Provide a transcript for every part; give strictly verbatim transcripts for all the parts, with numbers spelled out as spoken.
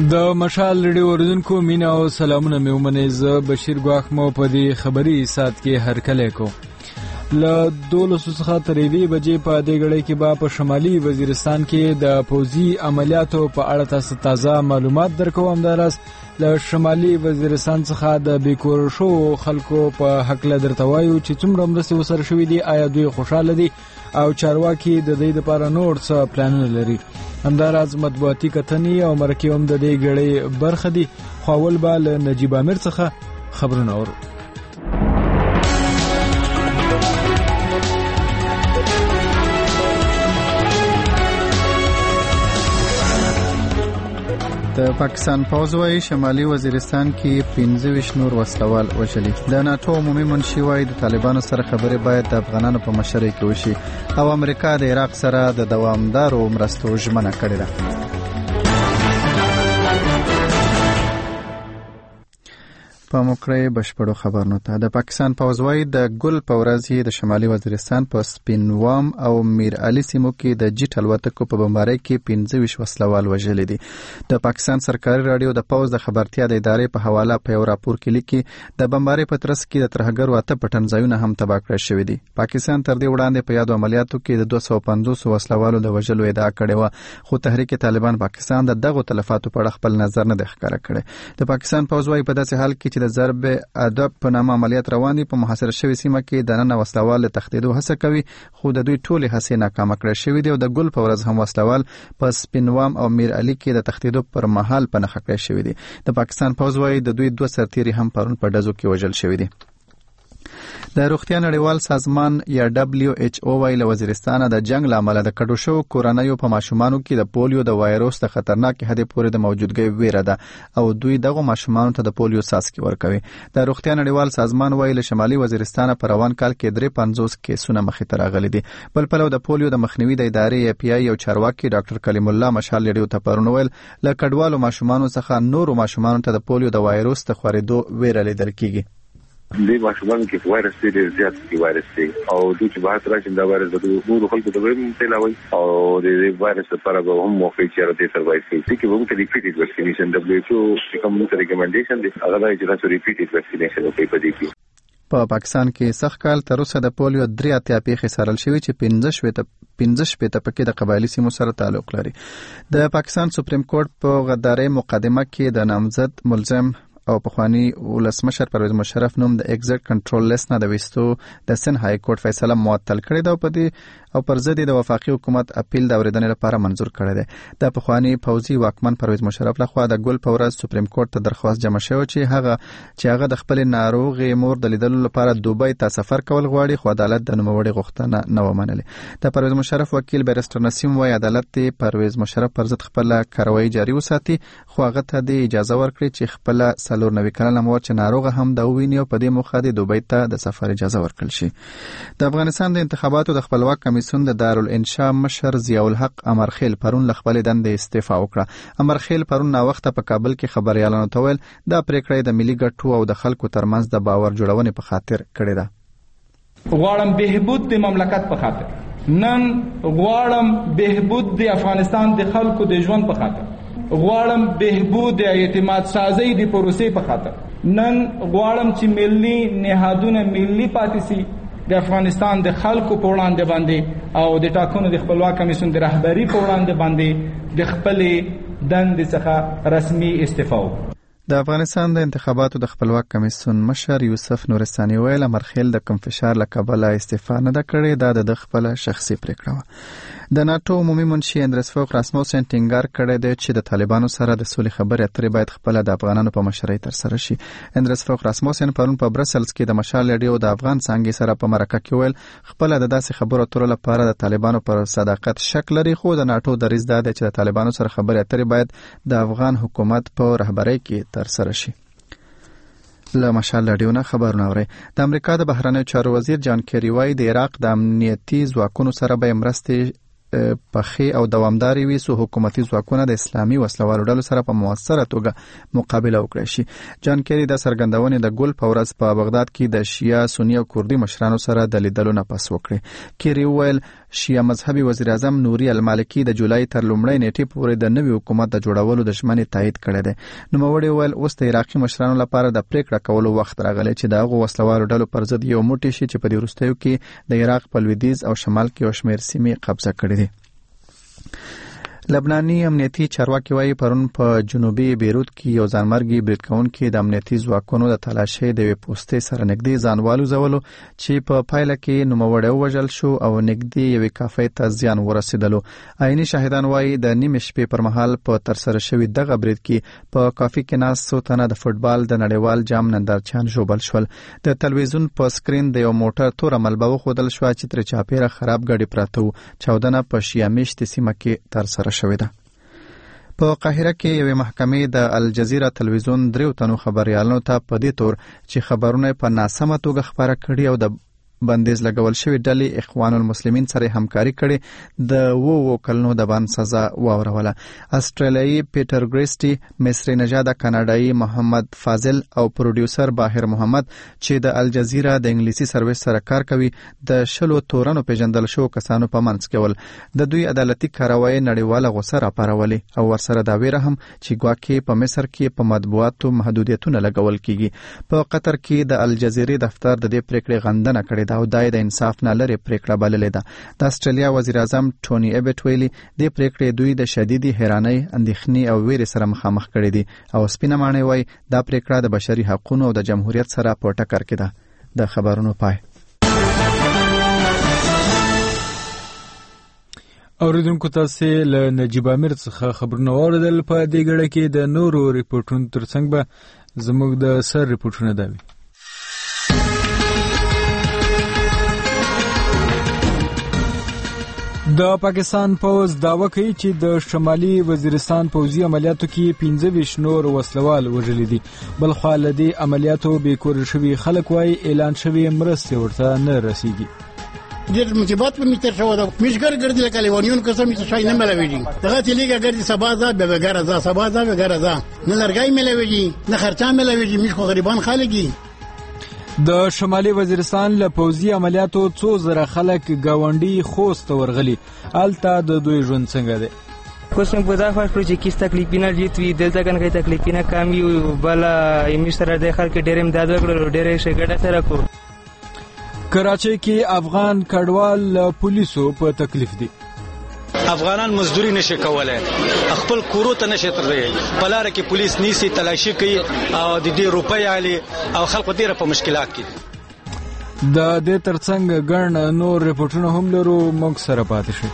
د مشال ریډیو اوریدونکو مینا او سلامونه مې ومنئ. زه بشیر ګواښ مو په دې خبري سات کې هرکلی کو. له دولسو څخه تر یوې بجې په دې غړۍ کې به په شمالي وزیرستان کې د پوځي عملیاتو په اړه تاسو تازه معلومات درکوم. همداراز له شمالي وزیرستان څخه د بیکور شو خلکو په حق له درته وایو چې څومره مرستې وسره شوې دي، آیا دوی خوشاله دي او چارواکي د دې لپاره نور څه پلانونه لري. همداراز مطبوعاتي کتنې او مرکې هم د دې غړۍ برخه دي. خو اول به له نجیب امیر څخه خبرونه اورو. د پاکستان پوځ وايي شمالي وزیرستان کې پنځه ویشت نور وسلوال وژلي. د ناتو عمومي منشي وايي د طالبانو سره خبرې باید د افغانانو په مشرۍ کې وشي او امریکا د عراق سره د دوامدارو مرستو ژمنه کړې ده. په موکړې بشپړو خبرونو ته د پاکستان پوځ وايي د ګل په ورځ د شمالي وزیرستان په سپینوام او میر علي سیمو کې د جیټ الوتکو په بمبارۍ کې پنځه ویشت وسلوال وژلي دي. د پاکستان سرکاري رادیو د پوځ د خبرتیا د ادارې په حواله په یو راپور کې لیکي د بمبارۍ په ترڅ کې د ترهګرو اته پټن ځایونه هم تباه کړل شوي دي. پاکستان تر دې وړاندې په یادو عملیاتو کې د دوه سوه پنځوس وسلوالو د وژلو ادعا کړې وه، خو تحریک طالبان پاکستان د دغو تلفاتو په اړه خپل نظر نه دی ښکاره کړی. د پاکستان پوځ وايي په داسې حال کې د ضرب ادب په نامه عملیات روان دي، په محاصره شوی سیمه کې د نن وسلوال تختیدو هڅه کوي، خو د دوی ټولې هڅې ناکامه کړې شوې دي او د ګل په ورځ هم وسلوال په سپینوام او میر علي کې د تختیدو پر مهال په نښه کړې شوې دي. د پاکستان پوځ وايي د دوی دوه سرتیري هم پرون په ډزو کې وژل شوي دي. د روغتیا نړیوال سازمان یا دبليو ایچ او وايي له وزیرستان د جنگ لامل د کډو شو کورونایو په ماشومانو کې د پولیو د وایروس د خطرناک حد پورې د موجودګۍ ویره ده او دوی دغه ماشومانو ته د پولیو څاڅکي ورکوي. د روغتیا نړیوال سازمان وايي له شمالي وزیرستان په روان کال کې درې پنځوس کیسونه مخې ته راغلي دي. بل پلو د پولیو د مخنیوي د ادارې ای پی آی او چارواکي ډاکټر کلیم الله مشال ریډیو ته پرون ویل له کډوالو ماشومانو څخه نورو ماشومانو ته د پولیو د وایروس د خورېدو ویره لیدل کیږي. دې ماشومان کې وایرس دی زیات دی وایرس دی او د چې بحث راځي دا وایرس د نورو خلکو د ویم تلاوي او د وایرس لپاره به هم موقع چې راځي سروایو کوي چې موږ ته ریپیټډ ویکسینیشن دبليو ایچ او کوم څه ریکمنډیشن دي هغه دا چې تاسو ریپیټډ ویکسینیشن وکړئ په دې کې. په پاکستان کې سخت کال تر اوسه د پولیو درې اتیا پیښې څارل شوې چې پنځه شپېته پنځه شپېته پکې د قبایلي سیمو سره تعلق لري. د پاکستان سپریم کورټ په غدارۍ مقدمه کې د نامزد ملزم او پخوانی ولسمشر پرویز مشرف نوم د ایگزیکټ کنټرول لیست نه د وستو د سن های کورټ فیصله معطل کړې ده او په دې او پر ضد د وفاقي حکومت اپیل د اوریدنې لپاره منظور کړی دی. د پخوانی پوځي واکمن پرویز مشرف لخوا د ګل په ورځ سپریم کورټ ته درخواست جمع شوی چې هغه چې هغه د خپل ناروغې مور د لیدلو لپاره دوبۍ ته سفر کول غواړي، خو عدالت د نوموړي غوښتنه نه ومنله. د پرویز مشرف وکیل بیرسټر نسیم وايي عدالت ته پرویز مشرف پر ضد خپل کاروایی جاري وساتي، خو هغه ته د اجازه ورکړي چې خپل څلور نوي کلنه مور چې ناروغه هم د ویني او په دې موخه د دوبۍ ته د سفر اجازه ورکړل شي. د افغانستان د انتخاباتو د خپلواک کمیسیون د دارالانشا مشر ضیاء الحق امرخیل پرون له خپل دندې استعفا وکړه. امرخیل پرون نا وخت په کابل کې خبريالانو ته ویل دا پریکړه د ملي ګټو او د خلکو ترمنځ د باور جوړونې په خاطر کړې ده. غواړم بهبود د مملکت په خاطر، نن غواړم بهبود د افغانستان د خلکو د ژوند په خاطر، غواړم بهبود د اعتماد سازي د پروسې په خاطر، نن غواړم چې ملي نهادونه ملي پاتې سي د افغانستان د خلکو په وړاندې باندې او د ټاکنو د خپلواک کمیسیون د رهبری په وړاندې باندې د خپل دندې څخه رسمي استعفا وکړم. د افغانستان د انتخاباتو د خپلواک کمیسیون مشر یوسف نورستاني ویل امرخیل د کوم فشار له کبله استعفا نه ده کړې، دا د خپل شخصي پریکړه وه. د ناتو عمومي منشي اندرس فوق راسموسن ټینګار کړی دی چې د طالبانو سره د سولې خبرې اترې باید خپل د افغانانو په مشرۍ ترسره شي. اندرس فوق راسموسن پرون په برسلز کې د مشال ریډیو د افغان څانګې سره په مرکه کې ویل خپل د داسې خبرو اترو لپاره د طالبانو پر صداقت شک لري، خو د ناتو دریځ دا دی چې د طالبانو سره خبرې اترې باید د افغان حکومت په رهبرۍ کې ترسره شي. له مشال ریډیو نه خبرونه اوري. د امریکا د بهرنیو چارو وزیر جان کیری وايي د عراق د امنیتي ځواکونو سره به مرستې پخې او دوامداري وي سو حکومتي ځواکونه د اسلامي وسلوالو ډلو سره په موثره توګه مقابله وکړي شي. جان کیری د سرګندونې د ګل په ورځ په بغداد کې د شیعه سنی او کوردي مشرانو سره د لیدلو نه پس وکړي. کیری ویل شیعه مذهبي وزیر اعظم نوري المالکي د جولای تر لومړۍ نیټې پورې د نوي حکومت د جوړولو د ژمنې تایید کړی دی. نوموړي وویل اوس د عراقي مشرانو لپاره د پریکړه کولو وخت راغلی چې د هغو وسلوالو ډلو پر ضد یو موټی شي چې په دې وروستیو کې د عراق په لویدیځ او شمال کې یو شمېر سیمې قبضه کړې دي. لبناني امنیتي چارواکي وايي پرون په جنوبي بیروت کې یو ځانمرګي برید کوونکي د امنیتي ځواکونو د تلاشۍ د یوې پوستې سره نږدې ځان والوځولو چې په پایله کې نوموړی ووژل شو او نږدې یوې کافې ته زیان ورسېدلو. عیني شاهدان وايي د نیمې شپې پر مهال په ترسره شوي دغه برید کې په کافي کې ناست څو تنه د فوټبال د نړیوال جام نندارچیان ژوبل شول. د تلویزیون په سکرین د یو موټر توره ملبه وښودل شوه چې ترې چاپېره خراب ګاډي پراته وو. چاودنه په شیعه میشتې سیمه کې ترسره شوې ده. په قاهره کې یوې محکمې د الجزیره تلویزیون دریو تنو خبریالانو ته په دې تور چې خبرونه په ناسمه توګه خبره کړي او د بندیز لګول شوی ډلې اخوان المسلمین سره همکاري کړي د وو وو کلونو د بند سزا واوروله. استرالیایي پیټر ګریسټي، مصری نژاده کاناډایي محمد فاضل او پروډیوسر باهر محمد چې د الجزیره د انګلیسي سرویس سره کار کوي د شلو تورنو پیژندل شو کسانو په منځ کې ول. د دوی عدالتي کاروایی نړیواله غوسه راپارولې او ورسره دا ویره هم چې ګواکې په مصر کې په مطبوعاتو محدودیتونه لګول کیږي. په قطر کې د الجزیرې دفتر د دې پریکړې غندنه کړې او دای د انصاف نه لري پریکړه بللې ده. د استرالیا وزیر اعظم ټونی ایبټ ویلي د پریکړې دوی د شدیدي حیرانۍ، اندېښنې او ویرې سره مخامخ کړي دي او سپینه ماڼۍ وایي دا پریکړه د بشري حقوقو او د جمهوریت سره په ټکر کې ده. د خبرونو پای. اوریدونکو تاسو له نجیب امیر څخه خبرونه واوریدل. په دې غړي کې د نورو ریپورتونو ترڅنګ به زموږ د سر ریپورتونه دی. د پاکستان پوز داوا کوي چې د شمالي وزیرستان پوزي عملیاتو کې پنځه ویشت نور وسلوال وژلي دي. بل خو له دې عملیاتو بې کور شوي خلک وايي اعلان شوي مرستې ورته نه رسیږي. ډېر مصیبت په میتر شو دا مشګر ګرځي لکه لیوانیون قسم څه شي نه ملويږي. دغه تلیګه ګرځي سبا ځا به بګار ځا سبا ځا بګار ځا نه لرګای ملويږي نه خرچا ملويږي. مش خو غریبان خالګي. د شمالي وزیرستان له پوزي عملیاتو څو زره خلک گاونډي خوست ورغلي. الته د دوی ژوند څنګه دی؟ کوم په دا فرق چې کیس تکلیف نه جیت وی دلته کنه تکلیف نه کم یو بل ایمشتره د خلک ډېر امداد وکړو ډېر شي ګډه سره کو. کراچۍ کې افغان کډوال پولیسو په تکلیف دي. افغانان مزدوري نشي کولای، خپل کورو ته نشي ترځي. بلاره کې پولیس نیسي، تلاشي کوي او د دې روپۍ علي او خلکو ډیره په مشکلات کې. د دې ترڅنګ ګڼ نور ریپورتونه هم لرو، موږ سره پاتې شئ.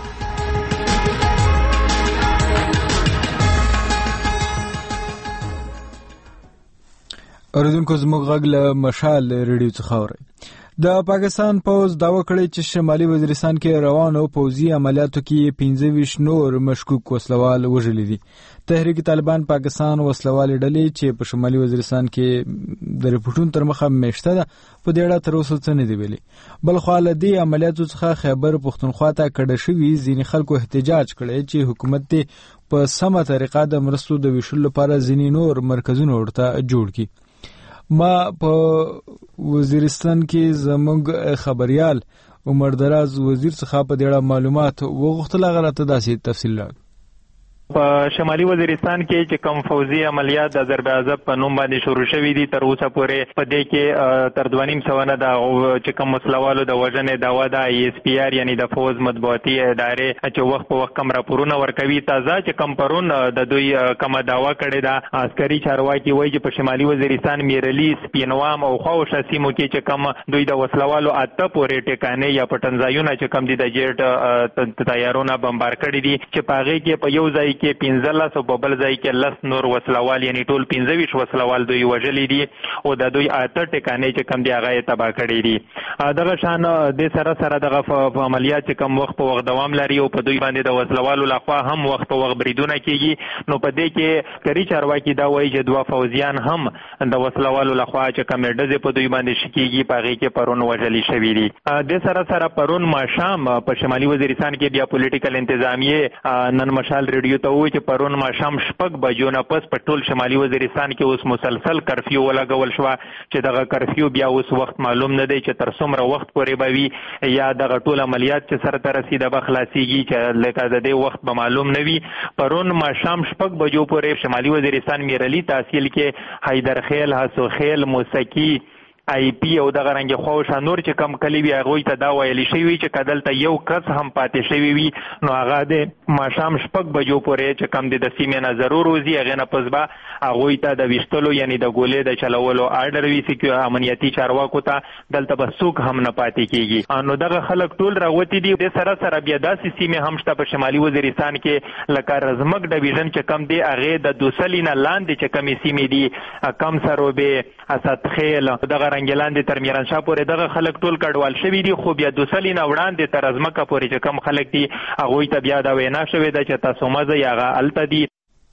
اوریدونکو زموږ غږ له مشال ریډیو څخه اورئ. د پاکستان پوز داوا کړی چې شمالي وزیرستان کې روانو پوزي عملیاتو کې پنځه ویشت نور مشکوک وسلوال وژلي دي. تحریک طالبان پاکستان وسلوال ډلې چې په شمالي وزیرستان کې د ریپورتونو تر مخه میشته ده په دې اړه تر اوسه څه نه دی ویلي. بل خو له دې عملیاتو څخه خیبر پښتونخوا ته کډه شوي ځینې خلکو احتجاج کړی چې حکومت دې په سمه طریقه د مرستو د ویشلو لپاره ځینې نور مرکزونه ورته جوړ کړي. ما په وزیرستان کې زموږ خبريال عمر دراز وزیر څخه په دې اړه معلومات وغوښتل. هغه راته داسې تفصیل راکړ. په شمالي وزیرستان کې چې کوم فوزي عملیات د ضرب عذاب په نوم باندې شروع شوي دي تر اوسه پورې په دې کې تر دوه نیم سوه نه د چې کوم وسلوالو د وژنې دعوا ده ای اس پی آر یعنی د فوز مطبوعاتي ادارې چې وخت په وخت کم راپورونه ورکوي. تازه چې کم پرون د دوی کومه دعوا کړې ده عسکري چارواکي وایي چې په شمالي وزیرستان میرلی، سپینوام او خواوشا سیمو کې چې کم دوی د وسلوالو اته پورې ټکانې یا پټنځایونه چې کم دي د جیټ تیارونه بمبار کړي دي چې په هغې کې په یو ځای کې پنځلس او په بل ځای کې لس نور وسلوال یعنی ټول پنځه ویشت وسلوال دوی وژلي دي او د دوی اته ټکانې چې کم دي هغه یې تباه کړي دي. دغه شان د سره سره دغه عملیات چې کم وخت په وخت دوام لري او په دوی باندې د وسلوالو لخوا هم وخت په وخت بریدونه کیږي. نو په دې کې کری چارواکي دا وایي چې دوه فوزیان هم د وسلوالو لخوا چې کم ډزې په دوی باندې شکیږي په هغې کې پرون وژلي شوي دي. د سره سره پرون ماښام په شمالي وزیرستان کې بیا پولیټیکل انتظامیې نن مشال ریډیو ته وایي چې پرون ماښام شپږ بجو نه پس په ټول شمالي وزیرستان کې اوس مسلسل کرفیو ولګول شوه چې دغه کرفیو بیا اوس وخت معلوم نه دی چې تر څومره وخت پورې به وي یا دغه ټول عملیات چې سره ته رسي د به خلاصېږي چې لکه د دې وخت به معلوم نه وي. پرون ماښام شپږ بجو پورې شمالي وزیرستان میرعلي تحصیل کې حیدرخیل، حسوخیل، موسکی، آی پی او دغه رنګ خوښه نور چې کم کلی وي هغوی ته دا ویلی شوي چې که دلته یو کس هم پاتې شوي وي نو هغه د ماښام شپږ بجو پورې چې کم دی د سیمې نه ضرور وځي، هغې نه پس به هغوی ته د ویشتلو یعنې د ګولې د چلولو آرډر وي چې امنیتي چارواکو ته دلته به څوک هم نه پاتې کېږي. نو دغه خلک ټول راوتي دي. د سره سره بیا داسې سیمې هم شته په شمالي وزیرستان کې لکه رزمک ډویژن چې کم دی هغې د دوسلي نه لاندې چې کمې سیمې دي کم سروبې، اسدخیل، دغه رنګ لاندې تر میرانشاه پورې دغه خلک ټول کډوال شوي دي. خو بیا دوسلي نه وړاندې تر ازمکه پورې چې کم خلک دي هغوی ته بیا دا وینا شوې ده چې تاسو مه ځئ، هغه هلته دي.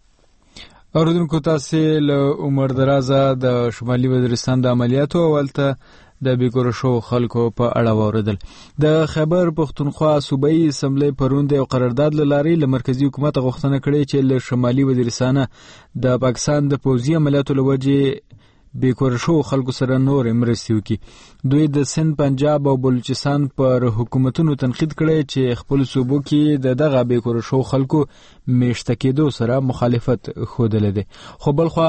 اورېدونکو تاسې له عمر درازه د شمالي وزیرستان د عملیاتو اول ته د بیکوره شو خلکو په اړه واورېدل. د خیبر پښتونخوا صوبایي اسمبلۍ پرون د یو قرارداد له لارې له مرکزي حکومت غوښتنه کړې چې له شمالي وزیرستانه د پاکستان د پوځي عملیاتو له وجې بیکوره شو خلکو سره نور مرستې وکړي. دوی د سند، پنجاب او بلوچستان پر حکومتونو تنقید کړی چې خپل صوبو کې د دغه بیکوره شو خلکو میشته کېدو سره مخالفت ښودلی دی. خو بلخوا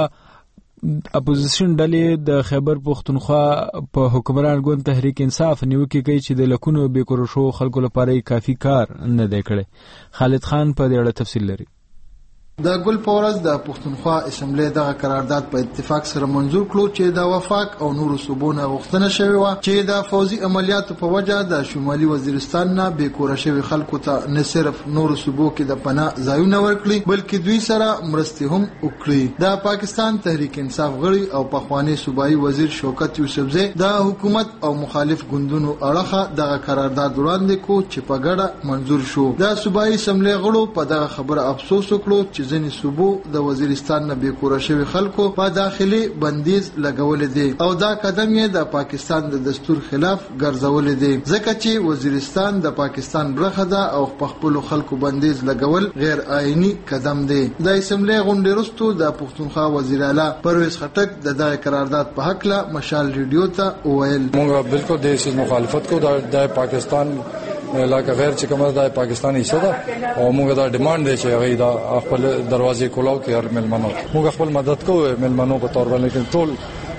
اپوزیشن ډلې د خیبر پښتونخوا په حکمران ګوند تحریک انصاف نیوکې کوي چې د لکونو بیکوره شو خلکو لپاره کافي کار نه دی کړی. خالد خان په دې اړه تفصیل لري. د ګل په ورځ د پښتونخوا اسمبلی دغه قرارداد په اتفاق سره منظور کړو چې د وفاق او نورو صوبو نه غوښتنه شوې وه چې د فوزي عملیاتو په وجه د شمالي وزیرستان نه بیکوره شوي خلکو ته نه صرف نورو صوبو کې د پناه ځایونه ورکړي بلکې دوی سره مرستې هم وکړي. د پاکستان تحریک انصاف غړي او پخوانی صوبایي وزیر شوکت یوسفزی د حکومت او مخالف ګوندونو اړخه دغه قرارداد وړاندې کو چې په ګډه منظور شو. د صوبایي اسمبلی غړو په دغه خبره افسوس وکړو چې ځینې صوبو د وزیرستان نه بیکوره شوي خلکو په داخلي بندیز لګولې دي او دا قدم یې د پاکستان د دستور خلاف ګرځولې دي ځکه چې وزیرستان د پاکستان برخه ده او په خپلو خلکو بندیز لګول غیر آئینی قدم دی. د اسمبلی غونډې وروسته د پښتونخوا وزیر اعلی پرویز خټک د دغه قرارداد په هکله مشال ریډیو ته وویل موږ بالکل د دې مخالفت کوو. د پاکستان علاقه غیر چې کومه د پاکستاني حصہ ده او موږ دا ډیماند دی چې هغه د خپل دروازې کولاو کې هر ملمنو موږ خپل مدد کوو ملمنو په تور باندې لیکن ټول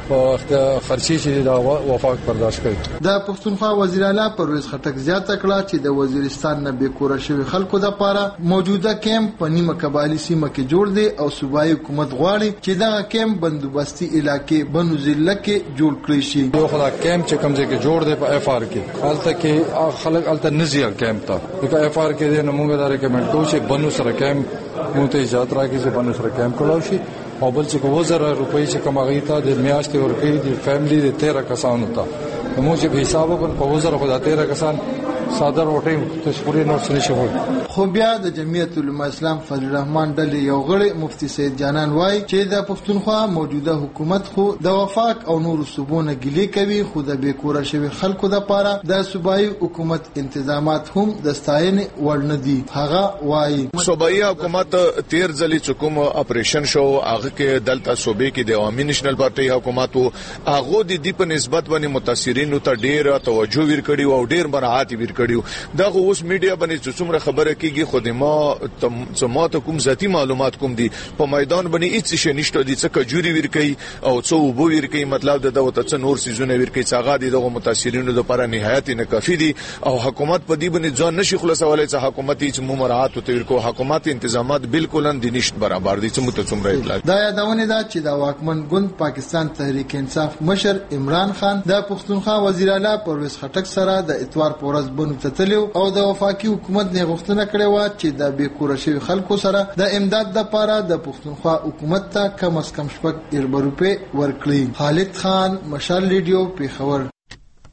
په خرچي چې دا وفاق برداشت کوي. د پښتونخوا وزیر اعلی پرویز خټک زیاته کړه چې د وزیرستان نه بیکوره شوي خلکو لپاره موجوده کیمپ په نیمه قبایلي سیمه کې جوړ دی او صوبایي حکومت غواړي چې دغه کیمپ بندوبستي علاقې بنو ضلع کې جوړ کړی شي. یو خلا کیمپ چې کوم ځای کې جوړ دی په اف آر کې حالت کې خلک الته نزیه کیمپ ته په اف آر کې د نمونګه د ریکمند کوي چې بنو سره کیمپ مو ته اجازه راکړي چې بنو سره کیمپ کولای شي او بل چې کوم زره روپۍ چې کوم غي ته د میاشتې ورکړي د فیملی د تیرہ کسانو ته نو چې په حساب وکړ په وزره خو د تیرہ کسان صادر وټي تشکوري نور څه نشي وای. خو بیا د جمعیت العلماء اسلام فضل الرحمن ډلې یو غړي مفتی سید جانان وای چې د پښتونخوا موجوده حکومت خو د وفاق او نور صوبونه ګلې کوي خو د بیکوره شوی خلکو لپاره د صوبایي حکومت انتظامات هم د ستاینې وړ نه دي. هغه وای صوبایي حکومت تیر ځلې چې کوم اپریشن شو هغه کې دلته صوبې کې د عوامي نېشنل پارټي حکومت هغه د دې په نسبت باندې متاثرینو ته ډیر توجه ورکړي او ډیر مراعات ورکړي. دا اوس میډیا باندې څومره خبره کیږي خو د ما سمات کوم ذاتی معلومات کوم دي په میدان باندې هیڅ شي نشته دي څه کجوري ورکي او څو وبو ورکي مطلب د دغه څه نور سيزونه ورکي څنګه دي دغه متاثرینو لپاره نهایت نه کافي دي او حکومت په دې باندې ځان نشي خلاصولای چې حکومت هیڅ ممرات او تیر کو حکومت انتظامات بالکل د نشټ برابر دي چې متصمره اطلاع دا یادونه ده چې د واکمن ګوند پاکستان تحریک انصاف مشر عمران خان د پښتونخوا وزیر اعلی پرویز خټک سره د اتوار په ورځ بنو تتلو او د وفاقي حکومت نه غوښتنه کړې و چې د بیکوره شوي خلکو سره د امداد لپاره د پښتونخوا حکومت ته کم از کم شپږ اربع روپۍ ورکړي. خالد خان مشال ریډیو پیښور.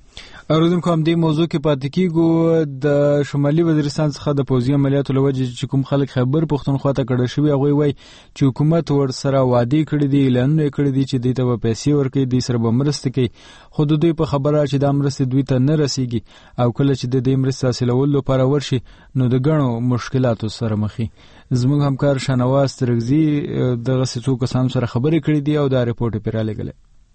اوریدونکو هم دې موضوع کې پاتې کیږو. د شمالي وزیرستان څخه د پوځي عملیاتو لوجه چې کوم خلک خبر پښتونخوا ته کډه شوی هغه وایي چې حکومت ور سره وعده کړې دي، اعلانونه کړې دي چې دوی ته به پیسې ورکړي، دوی سره به مرسته کوي، خو د دوی په خبره چې دا مرسته دوی ته نه رسیږي او کله چې د دې مرسته حاصلولو لپاره ورشي نو د ګڼو مشکلاتو سره مخ وي. زموږ همکار شانواز ترغزي دغه څو کسانو سره خبرې کړې دي او دا رپورټ یې پیراله غلې.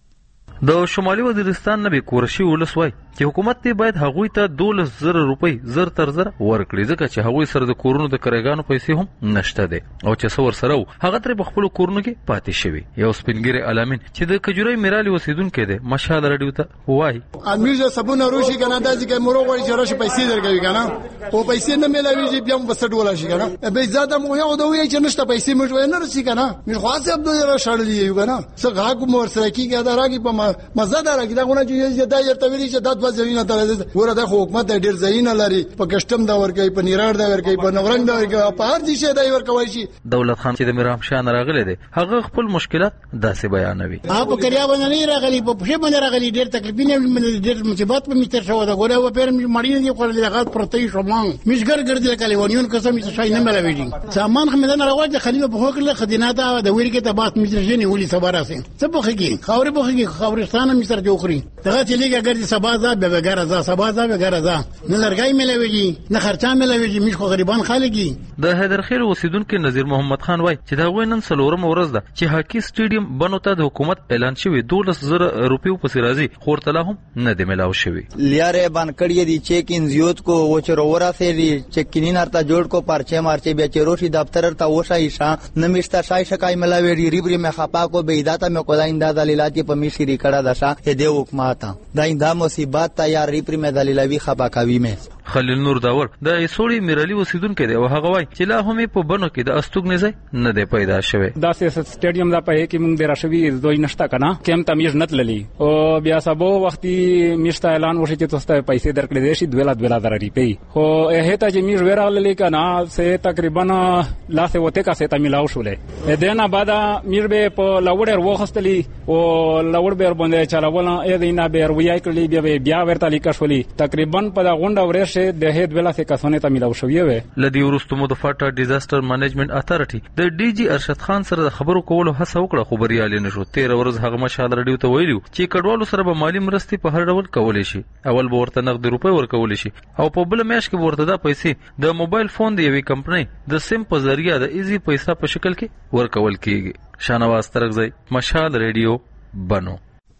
د شمالي وزیرستان نبی کورشي ولس وای چې حکومت ته باید هغوی ته دولس زره روپۍ زر تر زر ورکړي ځکه چې هغوی سره د کورونو د کرایګانو پیسې هم نشته دي او چې څور سره هغه تر په خپل کورونو کې پاتې شوی. یو سپینګری علامین چې د کجوري میرالي اوسیدونکو دی مشال رادیو ته وای امیر صاحبونه روشي کنه داسې کې مرو غوړي چې راشه پیسې درګوي کنه او پیسې نه ملاويږي بیا هم بسټ ولا شي کنه به زیاده مو یو دوی چې نشته پیسې موږ نه رسي کنه مې خاصه عبد الله شړلې کنه څه غاګو مور سره کیږي دا راګي په مزه دا راګي دا غونه چې دا یې تویلي چې د دوه ځوینه تر ګوره د حکومت ډیر ځایونه لري په کسٹم دا ورګي په نیراړ دا ورګي په نورنګ دا ورګي په هر ځای دا ورکوي شي. دولت خان چې د میرام شاه راغله دي هغه خپل مشکلات داسې بیانوي. ها په کریا باندې نه راغلي په شه باندې راغلي ډیر تکلیفونه ډیر مصیبت په میتر شو دا ګوره و پیر مړی دی خو د غات پرتې شومان مشګر ګرځي کالیونیون قسم چې شای نه ملويږي سامان خمدان راوځي خلیفہ په هوکړه خدینه دا د ویرګه ته بات میترجنی ولي صبر اسه څه بخږي خاورې بخږي خاورستان میتر جوخري دغه چې لیګه ګرځي سبا ځا به ګره ځا سبا ځا به ګره ځا نه لرګای ملويږي نه خرچا ملويږي مش خو غریبان خالګي. د حیدرخیل اوسیدونکو نذیر محمد خان وای چې دا وینن سلورم ورځ ده چې هاکی سټیډیم بنو ته د حکومت اعلان شوی دولس زره روپیو په سرازي خورتلا هم نه دی ملاو شوی. لیاره بان کړی دی چیک ان زیوت کو وچرورا سے دی چیکینین ارتا جوړ کو پرچه مارچه بیا چروشي دفتر ارتا وشای شا نمشتا شای شکای ملاوی ریبری میں خپا کو بیداتا میں کو دایندا دلیلات په میشي ریکړه دشا دی حکومت دایندا مصیبت تا یا ریبری میں دلیلوی خپا کوي میں. خلیل نور داور د ایسوړي میرالي اوسیدونکو دی او هغه وای چې لا هم په بنو کې د استوګ نه نه دی پیدا شوی. دا سټیډیم دا په کې موږ د راشوي دوی نشتا کنه کیم تمیز نت للی او بیا سبو وختي میشتا اعلان وشي چې تاسو ته پیسې درکړې دي شي دوه لا دوه لا درې پی خو هه ته چې میز وراللی کنه سه تقریبا لا سه وته کا سه ته ملاو شولې دنه بعد میر به په لاوړ وخستلی او لاوړ به باندې چلاول اې دینه به ویای کړلی بیا بیا ورته لیکه شولې تقریبا په دا غونډه ورې د هیت ویلا څخه کسونه ته ملاو شوې وې. لدی ورستو مو د فاټا ډیزاستر مینجمنت اتارټي د ډي جی ارشد خان سره د خبرو کولو هڅه وکړه خو بریالي نشو. تیر ورځ هغه مشال رډیو ته ویلو چې کډوالو سره به مالی مرستې په هر ډول کولې شي. اول به ورته نقد روپۍ ورکول شي او په بل میاش کې ورته دا پیسې د موبایل فون دی یوې کمپنۍ د سیم په ذریعہ د ایزي پیسې په شکل کې ورکول کیږي. شانواز ترغزی مشال رادیو بنو.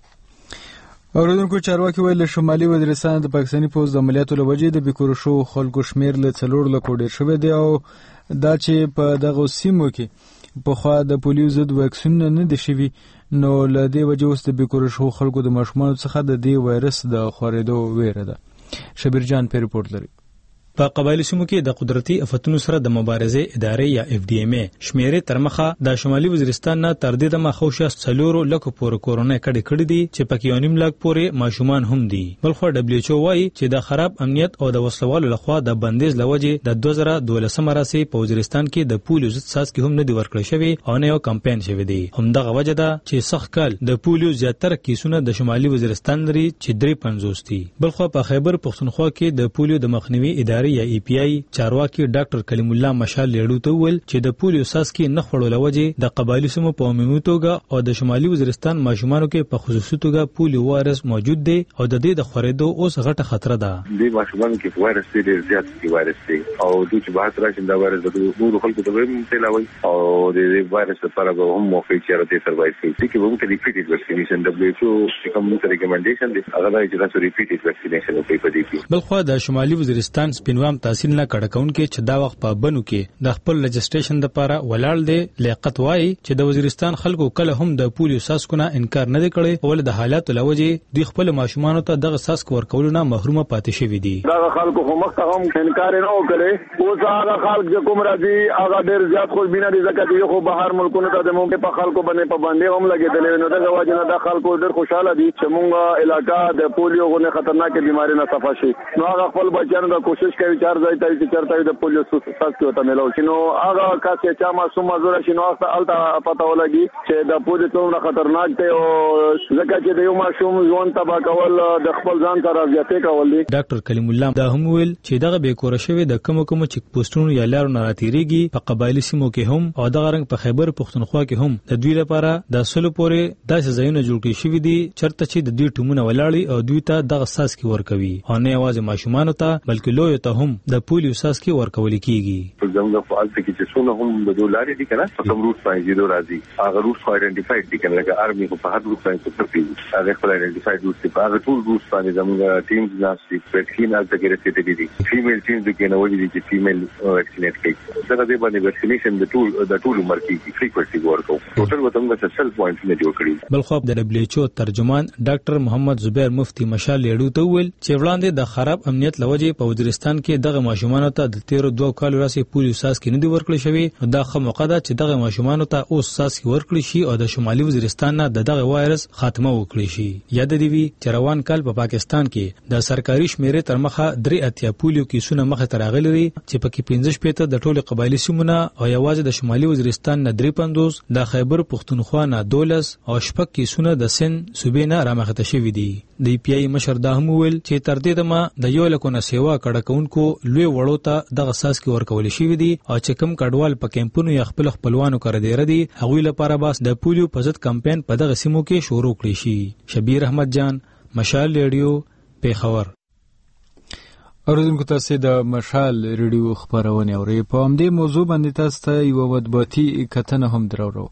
اوریدونکو چارواکي ویل شمالي وزیرستان د پاکستاني پوز د عملیاتو لوجې د بیکور شو خلکو شمیر له څلور لکو ډیر شوی دی او دا چې په دغه سیمو کې په خوا د پولیو ضد واکسین نه دي شوی نو له دې وجه اوس د بیکور شو خلکو د ماشومان څخه د دې وایرس د خورېدو ویره ده. شبیر جان په ریپورت لري. په قبایلی سیمو کې د قدرتي افتونو سره د مبارزې ادارې یا اف ډي ام ای شمیرې تر مخه د شمالي وزیرستان نه تر دې د مخوشه څلورو لکو پورې کورونه کډې کړې دي چې پکې یو نیم لک پورې ماشومان هم دي. بلخو دبليو ایچ او وايي چې د خراب امنیت او د وسلوالو لخوا د بندیز لوجې د دوه زره دولسم راسي په وزیرستان کې د پولیو ضد سازکي هم نه دی ورکړل شوی او نه یو کمپاین شوی دی. همدغه وجه ده چې سخت کال د پولیو زیاتره کیسونه د شمالي وزیرستان لري چې درې پنځوس دي. بلخو په خیبر پختونخوا کې د پولیو د مخنیوي ادارې یا ای پی آی چارواکي ډاکټر کلیم الله مشال لیړو ته ول چې د پولیو ساسکي نه خړول وجه د قبایلی سیمو په عمومي توګه او د شمالي وزیرستان ماشومانو کې په خصوصي توګه پولیو وایرس موجود دی او د دې د خورېدو اوس غټه خطر ده. د ماشومانو کې وایرس ډېر زیات دی وایرس دی او د چې بحث راشي دا وایرس د نورو خلکو ته هم تلاوي او د دې وایرس لپاره به هم موفي چې راته سروایو کوي چې موږ ته ریپیټډ ویکسینیشن دبليو ایچ او کوم څه ریکمنډیشن دي هغه دا چې تاسو ریپیټډ ویکسینیشن کوي په دې کې. بلخو د شمالي وزیرستان سپینوام تحصیل نه کډکون کې چې دا وخت په بنو کې د خپل رجسټریشن لپاره ولاړ دی. لیاقت وایي چې د وزیرستان خلکو کله هم د پولیو ساسکونه انکار نه کړي او د حالاتو لوجې د خپل ماشومان ته دغه ساسک ورکول نه محرومه پاتې شوی دي. دا خلکو خو مخ هم انکار نه وکړي او هغه خلک چې کوم راځي هغه ډیر زیات خو بنا دي ځکه چې خو بهر ملکونو ته د موږ په خلکو باندې پابندي هم لګیدلې نو دا واجب نه د خلکو ډیر خوشاله دي چې موږ علاقہ د پولیو غو نه خطرناک بیماری نه صفه شي نو هغه خپل بچیانو د کوشش کوي چار ځای ته چې چرته د پولیو ساس کې وته ملو شنو هغه کاسه چا معصوم زوره شنو الته پته ولګي چې د پولیو څومره خطرناک دی او ځکه چې د یو معصوم ژوند تبا کول د خپل ځان سره زیاتې کول دي. ډاکټر کلیم الله دا هم ویل چې دغه به کور شوی د کوم کوم چک پوسټونو یا لارو نه راتېریږي په قبایلی سیمو کې هم او دغه رنګ په خیبر پختونخوا کې هم د دوی لپاره د سلو پورې داسې ځایونه جوړ کړي شوي دي چرته چې د دوی ټیمونه ولاړي او دوی ته دغه ساس کې ورکوي او نه یوازې ماشومانو ته بلکې لویو ته هم د پولیو ساس کې ورکول کیږي. په زموږ په حالت کې چې څونه هم د دولاري دي کنه په کوم روټ باندې د راځي هغه روټ آئیډنټیفاید دي کنه لکه آرمي په هر روټ باندې څه پیږي هغه خپل آئیډنټیفاید روټ په هغه ټول روټ باندې زموږ ټیمز ناشتي ویکسین از د ګرځېدې دي فیمیل ټیمز کې نه ولې دي چې فیمیل ویکسینیټ کوي دا د باندې ویکسینیشن د ټول د ټول عمر کې فریکوئنسي ورکو ټوټل وتمغه څه پوینټ نه جوړ کړی. بل خو د دبليو ایچ او ترجمان ډاکټر محمد زبیر مفتی مشال لیډو ته ویل چې وړاندې د خراب امنیت لوجې په وزیرستان کې دغه ماشومان ته د تیر دوه کال وروسته پولیو ساس کې نه دی ورکړل شوی دا خو موقع ده چې دغه ماشومان ته اوس ساس کې ورکړل شي او د شمالي وزیرستان نه دغه وایرس خاتمه وکړي شي. یاد دی وی چې روان کال په پاکستان کې د سرکاري شمیرې تر مخه درې اتیا پولیو کیسونه مخه تراغلي لري چې پکې پنځه شپږ د ټولو قبایلی سیمونه او یوازې د شمالي وزیرستان نه درې پنځوس د خیبر پختونخوا نه دولس او شپږ کیسونه د سن صوبې نه رامخته شوي دي. د پی آی مشر دا هم ویل چې تر دې دمه د یو لکونه سیوا کډکونکو لوی وړو ته دغه ساس کې ورکول شوی دي او چې کوم کډوال په کیمپونو یا خپل خپلوانو کړه دی ردی هغوی لپاره باس د پولیو په ضد کمپاین په دغه سیمو کې شروع کړی شي. شبیر احمد جان مشال ریډیو پیښور. اوریدونکو تاسو د مشال ریډیو خبرونه اورئ په همدې موضوع باندې تاسو ته یو مطبوعاتي کتنه هم درورو.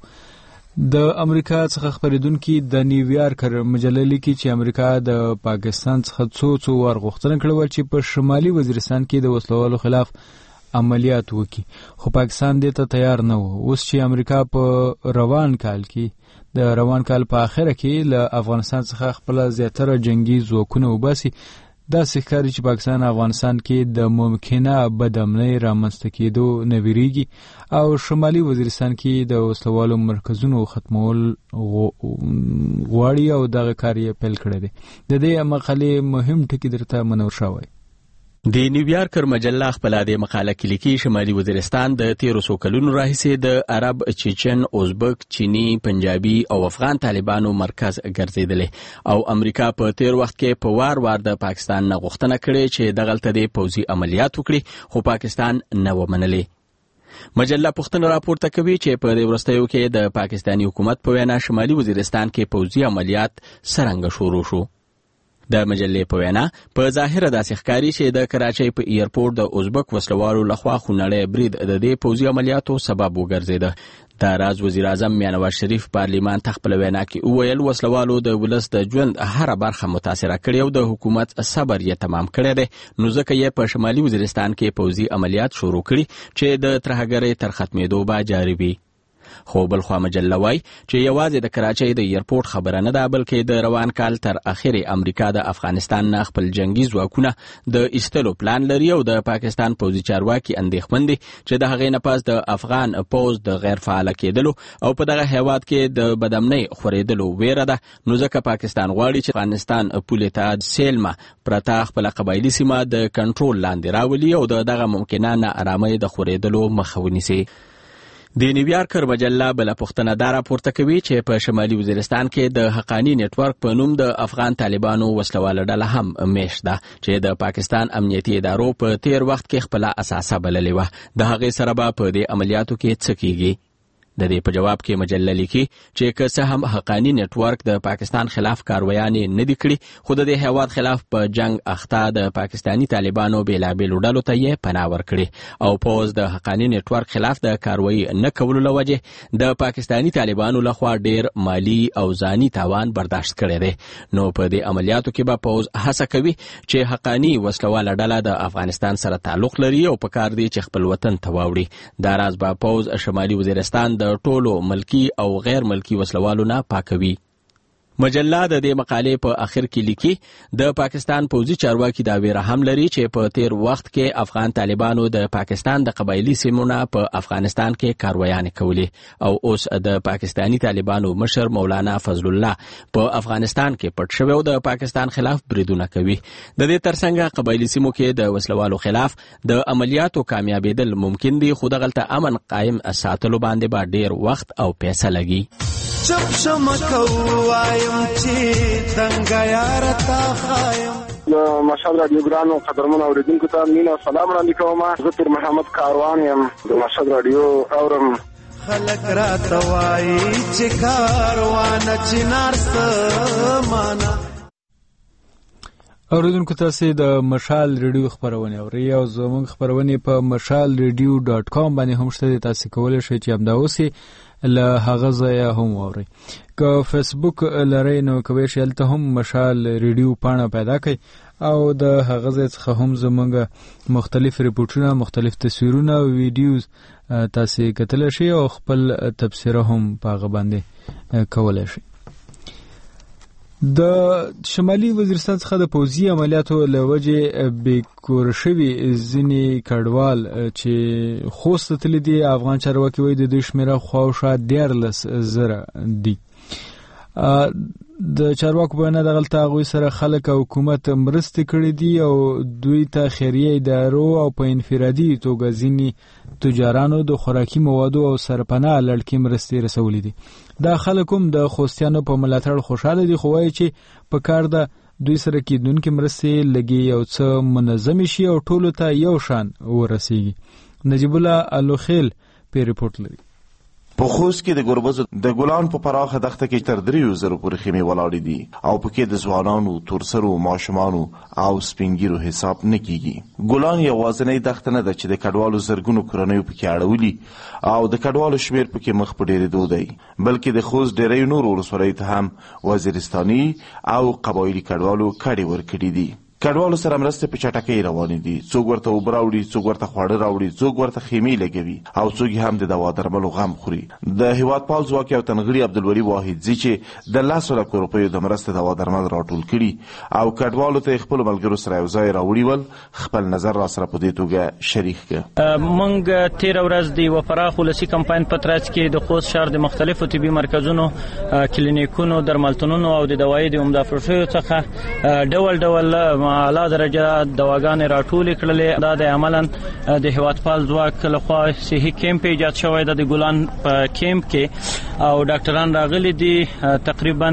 د امریکا څخه خبرېدونکي د نیویارکر مجله لیکي چې امریکا د پاکستان څخه څو څو وار غوښتنه کړې چې په شمالي وزیرستان کې د وسلوالو خلاف عملیات وکړي خو پاکستان دې ته تیار نه و. اوس چې امریکا په روان کال کې د روان کال په اخره کې له افغانستان څخه خپل زیاتره جنگي ځواکونه وباسي دا ښکاري چې پاکستان افغانستان کې د ممکنه بدامنۍ رامنځته کېدو نه ویریږي او شمالي وزیرستان کې د وسلوالو مرکزونو ختمول غواړي او دغه کار یې پیل کړی دی. د دې مقالې مهم ټکي درته منور شوی. د نیویارکر مجله خپل د مقاله کې لیکي شمالي وزیرستان د تیرو څو کلونو راهیسې د عرب، چچن، ازبک، چینی، پنجابي او افغان طالبانو مرکز ګرځیدلی او امریکا په تیر وخت کې په وار وار د پاکستان نه غوښتنه کړې چې دغلته د پوځي عملیات وکړي خو پاکستان نه ومنلې. مجله پوښتنه راپورته کوي چې په دې وروستیو کې د پاکستاني حکومت په وینا شمالي وزیرستان کې پوځي عملیات څرنګه شروع شو. د مجلې په وینا په ظاهره داسې ښکاري چې د کراچۍ په ایرپورټ د ازبک وسلوالو لخوا خونړی برید د دې پوځي عملیاتو سبب وګرځېده. دا راز وزیر اعظم میاں نواز شریف پارلیمان ته خپل وینا کې وویل وسلوالو د ولس د ژوند هره برخه متاثره کړې او د حکومت صبر یې تمام کړی دی نو ځکه یې په شمالي وزیرستان کې پوځي عملیات شروع کړي چې د ترهګرۍ تر ختمېدو به جاري وي. خو بلخوا مجله وای چې یوازې د کراچۍ د ایرپورټ خبره نه ده بلکې د روان کال تر اخره امریکا د افغانستان نه خپل جنگي ځواکونه د ایستلو پلان لري او د پاکستان پوځي چارواکي اندېښمن دي چې د هغې نه پس د افغان پوځ د غیر فعاله کېدلو او په دغه هیواد کې د بدامنۍ خورېدلو ویره ده نو ځکه پاکستان غواړي چې افغانستان پولې ته سیلمه پرته خپل قبایلي سیمه د کنټرول لاندې راولي او دغه ممکنه ناارامۍ د خورېدلو مخه ونیسي. د نیویارکر مجله بل پوښتنه دا راپورته کوي چې په شمالي وزیرستان کې د حقانی نتورک په نوم د افغان طالبانو وسلواله ډله هم میشت ده چې د پاکستان امنیتي ادارو په تیر وخت کې خپل اساسه بللې وه. د هغې سره به په دې عملیاتو کې څه کیږي؟ د دې په جواب کې مجله لیکي چې که څه هم حقانی نتورک د پاکستان خلاف کارویانې نه دي کړي خو د دې هیواد خلاف په جنگ اخته د پاکستانی طالبانو بیلابیلو ډلو ته یې پناه ورکړي او پوز د حقانی نتورک خلاف د کاروی نه کولو له وجې د پاکستانی طالبانو لخوا ډیر مالی او ځاني تاوان برداشت کړی دی. نو په دې عملیاتو کې به پوز هڅه کوي چې حقانی وسلواله ډله د افغانستان سره تعلق لري او په کار دی چې خپل وطن ته واوړي. دا راز به پوز شمالي وزیرستان د ټولو ملکی او غیر ملکی وسلوالو نه پاکوي. مجله د دې مقالې په اخر کې لیکي د پاکستان پوځي چارواکي دا ویره هم لري چې په تیر وخت کې افغان طالبانو د پاکستان د قبایلی سیمونو په افغانستان کې کاروایانې کولې او اوس د پاکستانی طالبانو مشر مولانا فضل الله په افغانستان کې پټ شوی او د پاکستان خلاف بریدونه کوي. د دې ترڅنګ قبایلی سیمو کې د وسلوالو خلاف د عملیاتو کامیابیدل ممکن دي، خو دغلته امن قائم ساتلو باندې با ډیر وخت او پیسې لګي. چپ شم کووایم چې دنګ یار تا خایم مشهد رادیو ګرانو قدرمن اوریدونکو ته مینا سلام وړاندې کوم. زه پیر محمد کاروان یم د مشهد رادیو اورم. خلک را توای چې کاروان چنار سمانا. اوریدونکو تاسو د مشال ریډیو خبرونه اورئ او زموږ خبرونه په مشال ریډیو ډاټ کام باندې هم شته، تاسو کولای شئ چې همدا اوسئ له هغه ځایه هم اورئ. که فیسبوک لرئ نو کوئ چې هلته هم مشال ریډیو پاڼه پیدا کړئ او د هغه ځای څخه هم زموږ مختلف ریپورټونه، مختلف تصویرونه او ویډیوز تاسو کتلی شئ او خپل تبصره هم په هغه باندې کولی شئ. د شمالي وزیرستان څخه د پوځي عملیاتو له وجې بېکور شوي ځینې کډوال چې خوست ته تللي دي، افغان چارواکي وایي د دوی شمېره خواوشا دیارلس زره دي. د چارواکو په وینا دغلته هغوی سره خلک او حکومت مرستې کړي دي او دوی ته خیریه ادارو او په انفرادي توګه ځینې تجارانو د خوراکي موادو او سرپناه لړکې مرستې رسولې دي. دا خلک هم د خوستیانو په ملاتړ خوشاله دي، خو وایي چې په کار ده دوی سره کېدونکې مرستې لږې یو څه منظمې شي او ټولو ته یو شان ورسیږي. نجیب الله الوخیل په ریپورټ لري. په خوست کې د ګربزو د ګلان په پراخه دښته کې تر دریو زرو پورې خیمې ولاړې دي او پکې د ځوانانو، تورسرو، ماشومانو او سپینګیرو حساب نه کیږي. ګلان یوازینۍ دښته نه ده چې د کډوالو زرګونو کورنیو پکې اړولي او د کډوالو شمیر پکې مخ په ډېرېدو دی، بلکې د خوست ډېری نورو ولسوالیو ته هم وزیرستاني او قبایلي کډوالو کډې ورکړي دي. کډوالو سره مرستې په چټکۍ روانې دي، څوک ورته اوبه راوړي، څوک ورته خواړه راوړي، څوک ورته خیمې لګوي او څوک هم د دوا درملو غم خوري. د هیوادپال ځواک او تنغړي عبدالولي واحدزي چې د لسو لکو روپیو د مرستې دوا درمل راټول کړي او کډوالو ته خپلو ملګرو سره یو ځای راوړي ول، خپل نظر را سره په دې توګه شریک کړ. موږ تېره ورځ د یوه پراخ ولسي کمپاین په ترڅ کې د خوست ښار د مختلفو طبي مرکزونو، کلینیکونو، درملتونونو او د دوایي د عمده فروشیو څخه ډول ډول اعلی درجه دواګانې راټولې کړلې. دا د عملاً د هیوادپال ځواک لخوا صحي کیمپ ایجاد شوی ده د ګلان په کیمپ کې او ډاکټران راغلي دي. تقریبا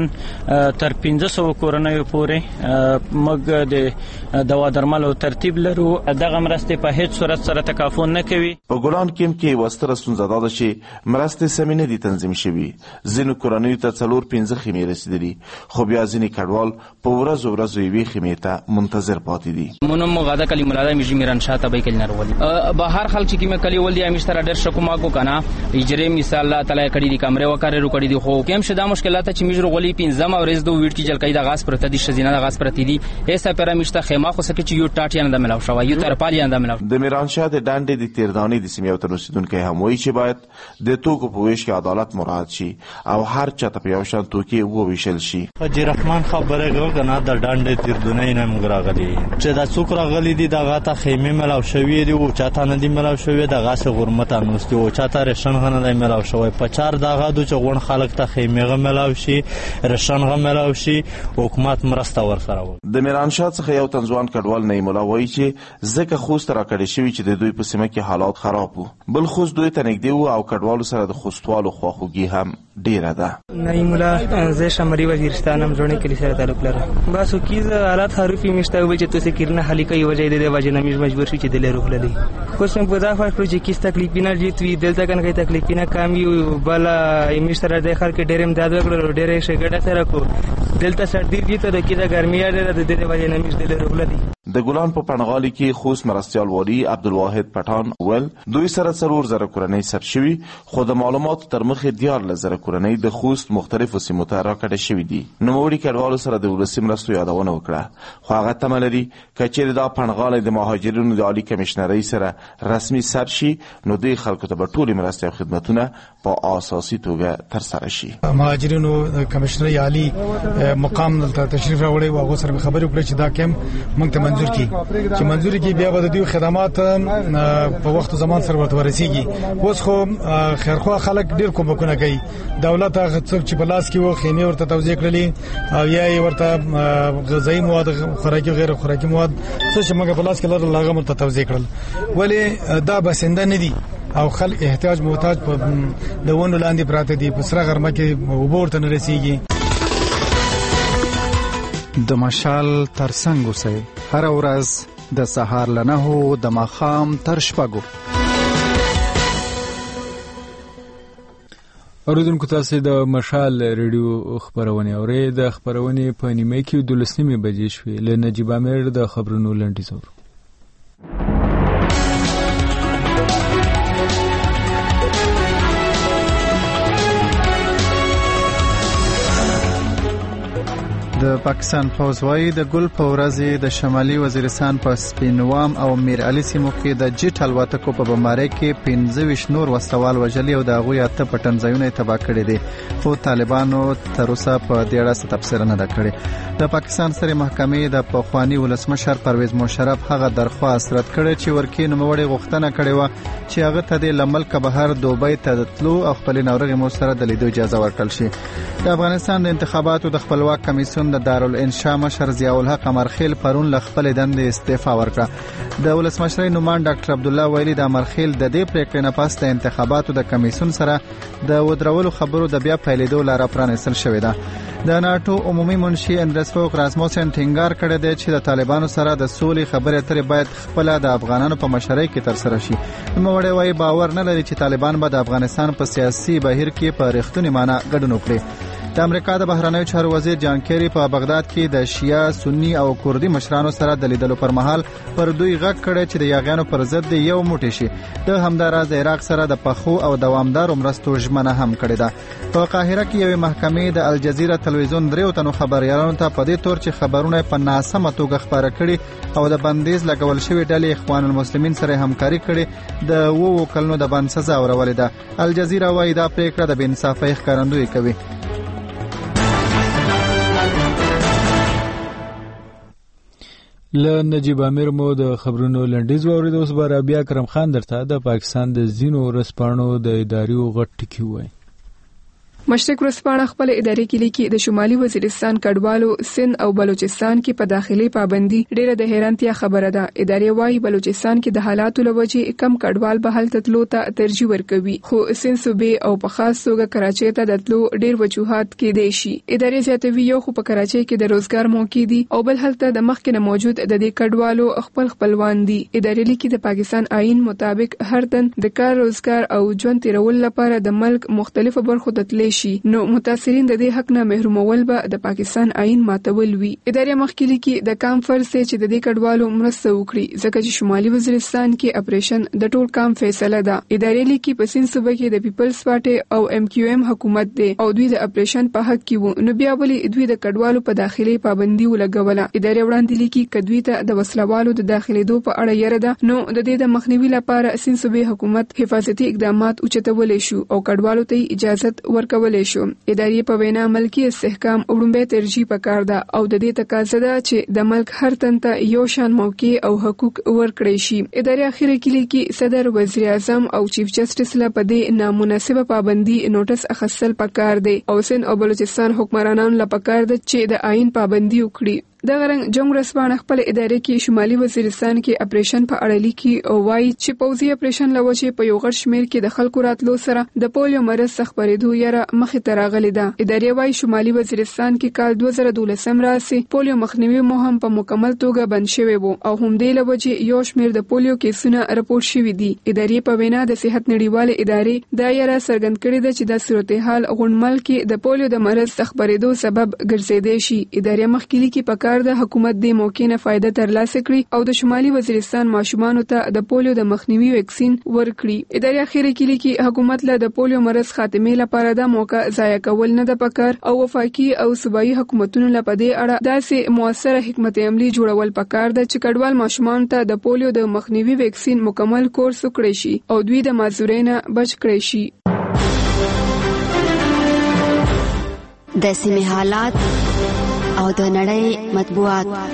تر پنځه سوه کورنیو پورې موږ د دوا درملو ترتیب لرو. دغه مرستې په هیڅ صورت سره تکافل نه کوي. په ګلان کیمپ کې یوه ستره ستونزه دا ده چې مرستې سمې نه دي تنظیم شوي. ځینو کورنیو ته څلور پنځه خیمې رسېدلي، خو بیا ځینې کډوال په ورځو ورځو یوې خیمې ته منتظر پاتې دي. منم مغاده کلی مولانا میجی میران شاه تبای کلی نرولی به هر خلک چې کیمه کلی ولدي امیش تر ډېر شکو ماګو کنه اجره مثال الله تعالی کړي دي کمره وکړه رو کړي دي، خو کیم شدا مشکلات چې میجر غولي پنځم او ریز دو ویټ کی جلکې د غاز پرته دي شزینه د غاز پرته دي ایسا پیرامیشته خیمه خو سکه چې یو ټاټ یانه د ملاو شو یو تر پالي یانه د ملاو. د میران شاه د ډانډې د تیردانې د سیمې او تنوسیدونکو هم وایي چې باید د توکو په ویش کې عدالت مراعات شي او هر چا ته په یو شان توکي وویشل شي. حاجی رحمان خبره وکړه د ډانډې تیردانې نه موږ راغلي چې دا څوک راغلي دي دغه ته خیمې ملاو شوې دي او چاته نه دي ملاو شوې دغه سه غرمت انوستي او چاته رشنغه نه دی ملاو شوی. په چار دغه د چغون خلک ته خیمې ملاو شي، رشنغه ملاو شي، حکومت مرسته ورسره و. د میران شاه څخه یو تنځوان کډوال نه مولا وایي چې ځکه خوست را کړی شوی چې د دوی په سیمه کې حالات خراب وو، بل خوست دوی ته نږدې وو او کډوالو سره د خوستوالو خواخوږي هم ډیره ده. نه مولا زه شمالي وزیرستان هم جوړې کلی سره تعلق لرم. باسو کیز حالات خروفي مشته وي چې تاسو کیرنه حل کوي وجه د وجه نه مجبور شي چې د لرو خللی خو څنګه په دا فرق چې کیس تکلیف نه جیت وی دلته کنه کوي تکلیف نه کم یو بل ایمشتره د خلک ډېر امداد وکړو، ډېر شي ګډه سره کو دلته سردی جیت د کیده ګرمي اړه د دې وجه نه مش د لرو خللی. د ګلان په پنغالي کې خوست مرستیال والي عبدالواحد پټان ول دوی سره څلور زره کورنۍ ثبت شوي، خو د معلوماتو تر مخې دیارلس زره کورنۍ د خوست مختلفو سیمو ته راکډه شوي دي. نوموړي کډوالو سره د ولسي مرستو یادونه وکړه، خو هغه تمه لري که چیرې دا پنغالی د مهاجرینو د عالي کمیشنرۍ سره رسمي ثبت شي نو دوی خلکو ته به ټولې مرستې او خدمتونه په اساسي توګه ترسره شي. مهاجرینو کمیشنرۍ عالي مقام دلته تشریف راوړی و، هغه سره خبرې وکړې چې دا کم موږ ته منظور کی چې منظور کی بیا به د دوی خدمات په وخت زمان سره ورته ورسیږي. اوس خو خیرخوا خلک ډیر کومکونه کوي، دولت هغه څوک چې په لاس کې و خیمه ورته توزیع کړلې او یا یې ورته غذایی مواد، خوراکي غیر خوراکي مواد څه چې موږ په لاس کې لرل هغه ورته توزیع کړل. ولې دا بسنده نه دي او خلک احتیاج محتاج په د ونو لاندې پراته دي، په سره غرمه کې اوبه ورته نه رسیږي. د مشال ترڅنګ اوسئ، هر ورځ د سهار له نهو د ماښام تر شپږو. اوریدونکو تاسو د مشال ریډیو خبرونه اورئ. د خبرونه په نیمه کې د لسنیمه بجې شوې. له نجیب امیر د خبرونو لنډیز اورو. د پاکستان پوځ وايي د ګل په ورځ د شمالي وزیرستان په سپینوام او میر علي سیمو کې د جټ الوتکو په بمبارۍ کې پنځه ویشت نور وسوال وژلي او د هغوی اته پټنځایونه تباه کړي دي، خو طالبانو تر اوسه په دې اړه څه تبصره نه ده کړې. د پاکستان سترې محکمې د پخواني ولسمشر پرویز مشرف هغه درخواست رد کړی چې ورکې نوموړی غوښتنه کړې وه چې هغه ته د لملک بهر دوبۍ ته تلو او خپل ناروغي مو سره د لیدو اجازه ورکړل شي. د افغانستان د انتخاباتو د خپلواک کمیسیون د دارالانشا مشر ضیاء الحق امرخیل پرون له خپل دندې استعفا ورکړه. د ولسمشرۍ نومان ډاکټر عبد الله ویلي د امرخیل د دې پریکړې نه پس د انتخاباتو د کمیسیون سره د ودرولو خبرو د بیا پیلېدو لاره پرانیستل شوې ده. د ناتو عمومي منشي اندرس فوق راسموسن ټینګار کړی دی چې د طالبانو سره د سولې خبرې اترې باید خپل د افغانانو په مشرۍ کې ترسره شي. نوموړی وايي باور نه لري چې طالبان به د افغانستان په سیاسي بهیر کې په رښتونې معنی ګډون وکړي. د امریکا د بهرنیو چارو وزیر جان کیری په بغداد کې د شیعه، سنی او کوردی مشرانو سره د لیدلو پر مهال پر دوی غږ کړی چې د یاغیانو پر ضد یو موټی شي. د همداراز د عراق سره د پخو او دوامدار مرستو ژمنه هم کړې ده. په قاهره کې یوې محکمې د الجزیره تلویزیون دریو تنو خبريالانو ته په دې تور چې خبرونه په ناسمه توګه خبره کړي او د بندیز لګول شوی ډلې اخوان المسلمین سره همکاري کړي د وو کلونو د بند سزا ورولې ده. الجزیره وايي دا پریکړه د بې انصافۍ ښکارندویي کوي. له نجیب امیر مو د خبرونو لنډیز واورید. اوس به رابعه کرم خان درته د پاکستان د ځینو ورځپاڼو د اداري غټ ټکي وایي. مشرق ورځپاڼه خپل اداري کې لیکي د شمالي وزیرستان کډوالو سند او بلوچستان کې په داخلي پابندي ډیره د حیرانتیا خبره ده. ادارې وايي بلوچستان کې د حالاتو لوجې کم کډوال به هلته تلو ته ترجیح ورکوي، خو سند صوبې او په خاص توګه کراچۍ ته د تلو ډیر وجوهات کې دي شي. ادارې زیاتوي یو خو په کراچۍ کې د روزګار موقع دي او بل هلته د مخکې نه موجود د دې کډوالو خپل خپلوان دي. ادارې لیکي د پاکستان آئین مطابق هر تن د کار، روزګار او ژوند تیرول لپاره د ملک مختلفو برخو ته تللی شي، نو متاثرین د دې حق نه محرومول به د پاکستان آئین ماتول وي. ادارې مخکې لیکي د کام فرض دی چې د دې کډوالو مرسته وکړي ځکه چې شمالي وزیرستان کې اپریشن د ټول کام فیصله ده. ادارې لیکي په سند صوبه کې د پیپلز پارټي او ایم کیو ایم حکومت دی او دوی د اپریشن په حق کې وو، نو بیا ولې دوی د کډوالو په داخلي پابندي ولګوله. ادارې وړاندې لیکي کدوی ته د وسلوالو د داخليدو په اړه یره ده، نو د دې د مخنیوي لپاره سند صوبې حکومت حفاظتي اقدامات اوچتولې شو او کډوالو ته اجازه ورکولې شو. ادارې په وینا ملکی استحکام وړاندې ترجیح پکار ده او د دې تقاضا ده چې د ملک هر تن ته یو شان موقع او حقوق ورکړي شي. ادارې اخیری کې لیکي صدر، وزیر اعظم او چیف جسټس له پدې نامناسبه پابندي نوټس اخیستل پکار دی او سند او بلوچستان حکمرانانو لپاره پکار ده چې د آئین پابندي وکړي. د غرنګ جنگ رسوان خپل ادارې کې شمالي وزیرستان کې اپریشن په اړه لیکي او وايي چې پوځي اپریشن لوجه په یو غټ شمیر کې د خلکو راتلو سره د پولیو مرض خبرېدو یره مخې ته راغلي ده. ادارې وايي شمالي وزیرستان کې کال دوه زره دولسم راسي پولیو مخنیوي مهم په مکمل توګه بند شوی وو او هم دې لوجه یو شمیر د پولیو کیسونه راپورټ شوي دي. ادارې په وینا د صحت نړیواله ادارې دا یره څرګند کړی ده چې د صورتحال غونډمل کې د پولیو د مرض خبرېدو سبب ګرځیدي شي. ادارې مخکې لیکي په پکار د حکومت د موقع نه فائدہ ترلاسه کړي او د شمالي وزیرستان ماشومانو ته د پولیو د مخنیوي ویکسین ورکړي. ادارې اخیری کې لیکي حکومت له د پولیو مرض خاتمې لپاره د موقع ضایع کول نه د پکار او وفاقي او صوبایي حکومتونو لپاره د اړه داسې موثره حکمت عملی جوړول پکار ده چې کډوال ماشومان ته د پولیو د مخنیوي ویکسین مکمل کورس وکړي شي او دوی د معذورۍ نه بچ کړي شي. د سیمې حالات او د نړۍ مطبوعات.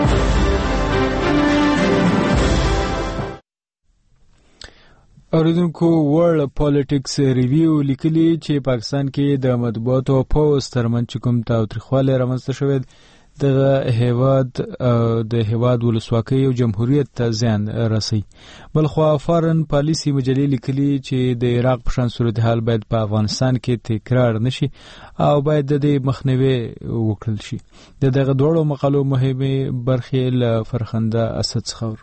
اوریدونکو ورلد پالیټکس ریویو لیکلي چې پاکستان کې د مطبوعاتو او پوز ترمنځ کوم تاوتریخوالی رامنځته شوی دغه هیواد د هیواد ولسواکۍ او جمهوریت ته زیان رسي. بلخوا فارن پالیسی مجلې لیکلي چې د عراق په شان صورتحال باید په افغانستان کې تکرار نشي او باید د دې مخنیوي وکړل شي. د دغه دوړو مقالو مهمه برخې له فرخنده اسد څخه.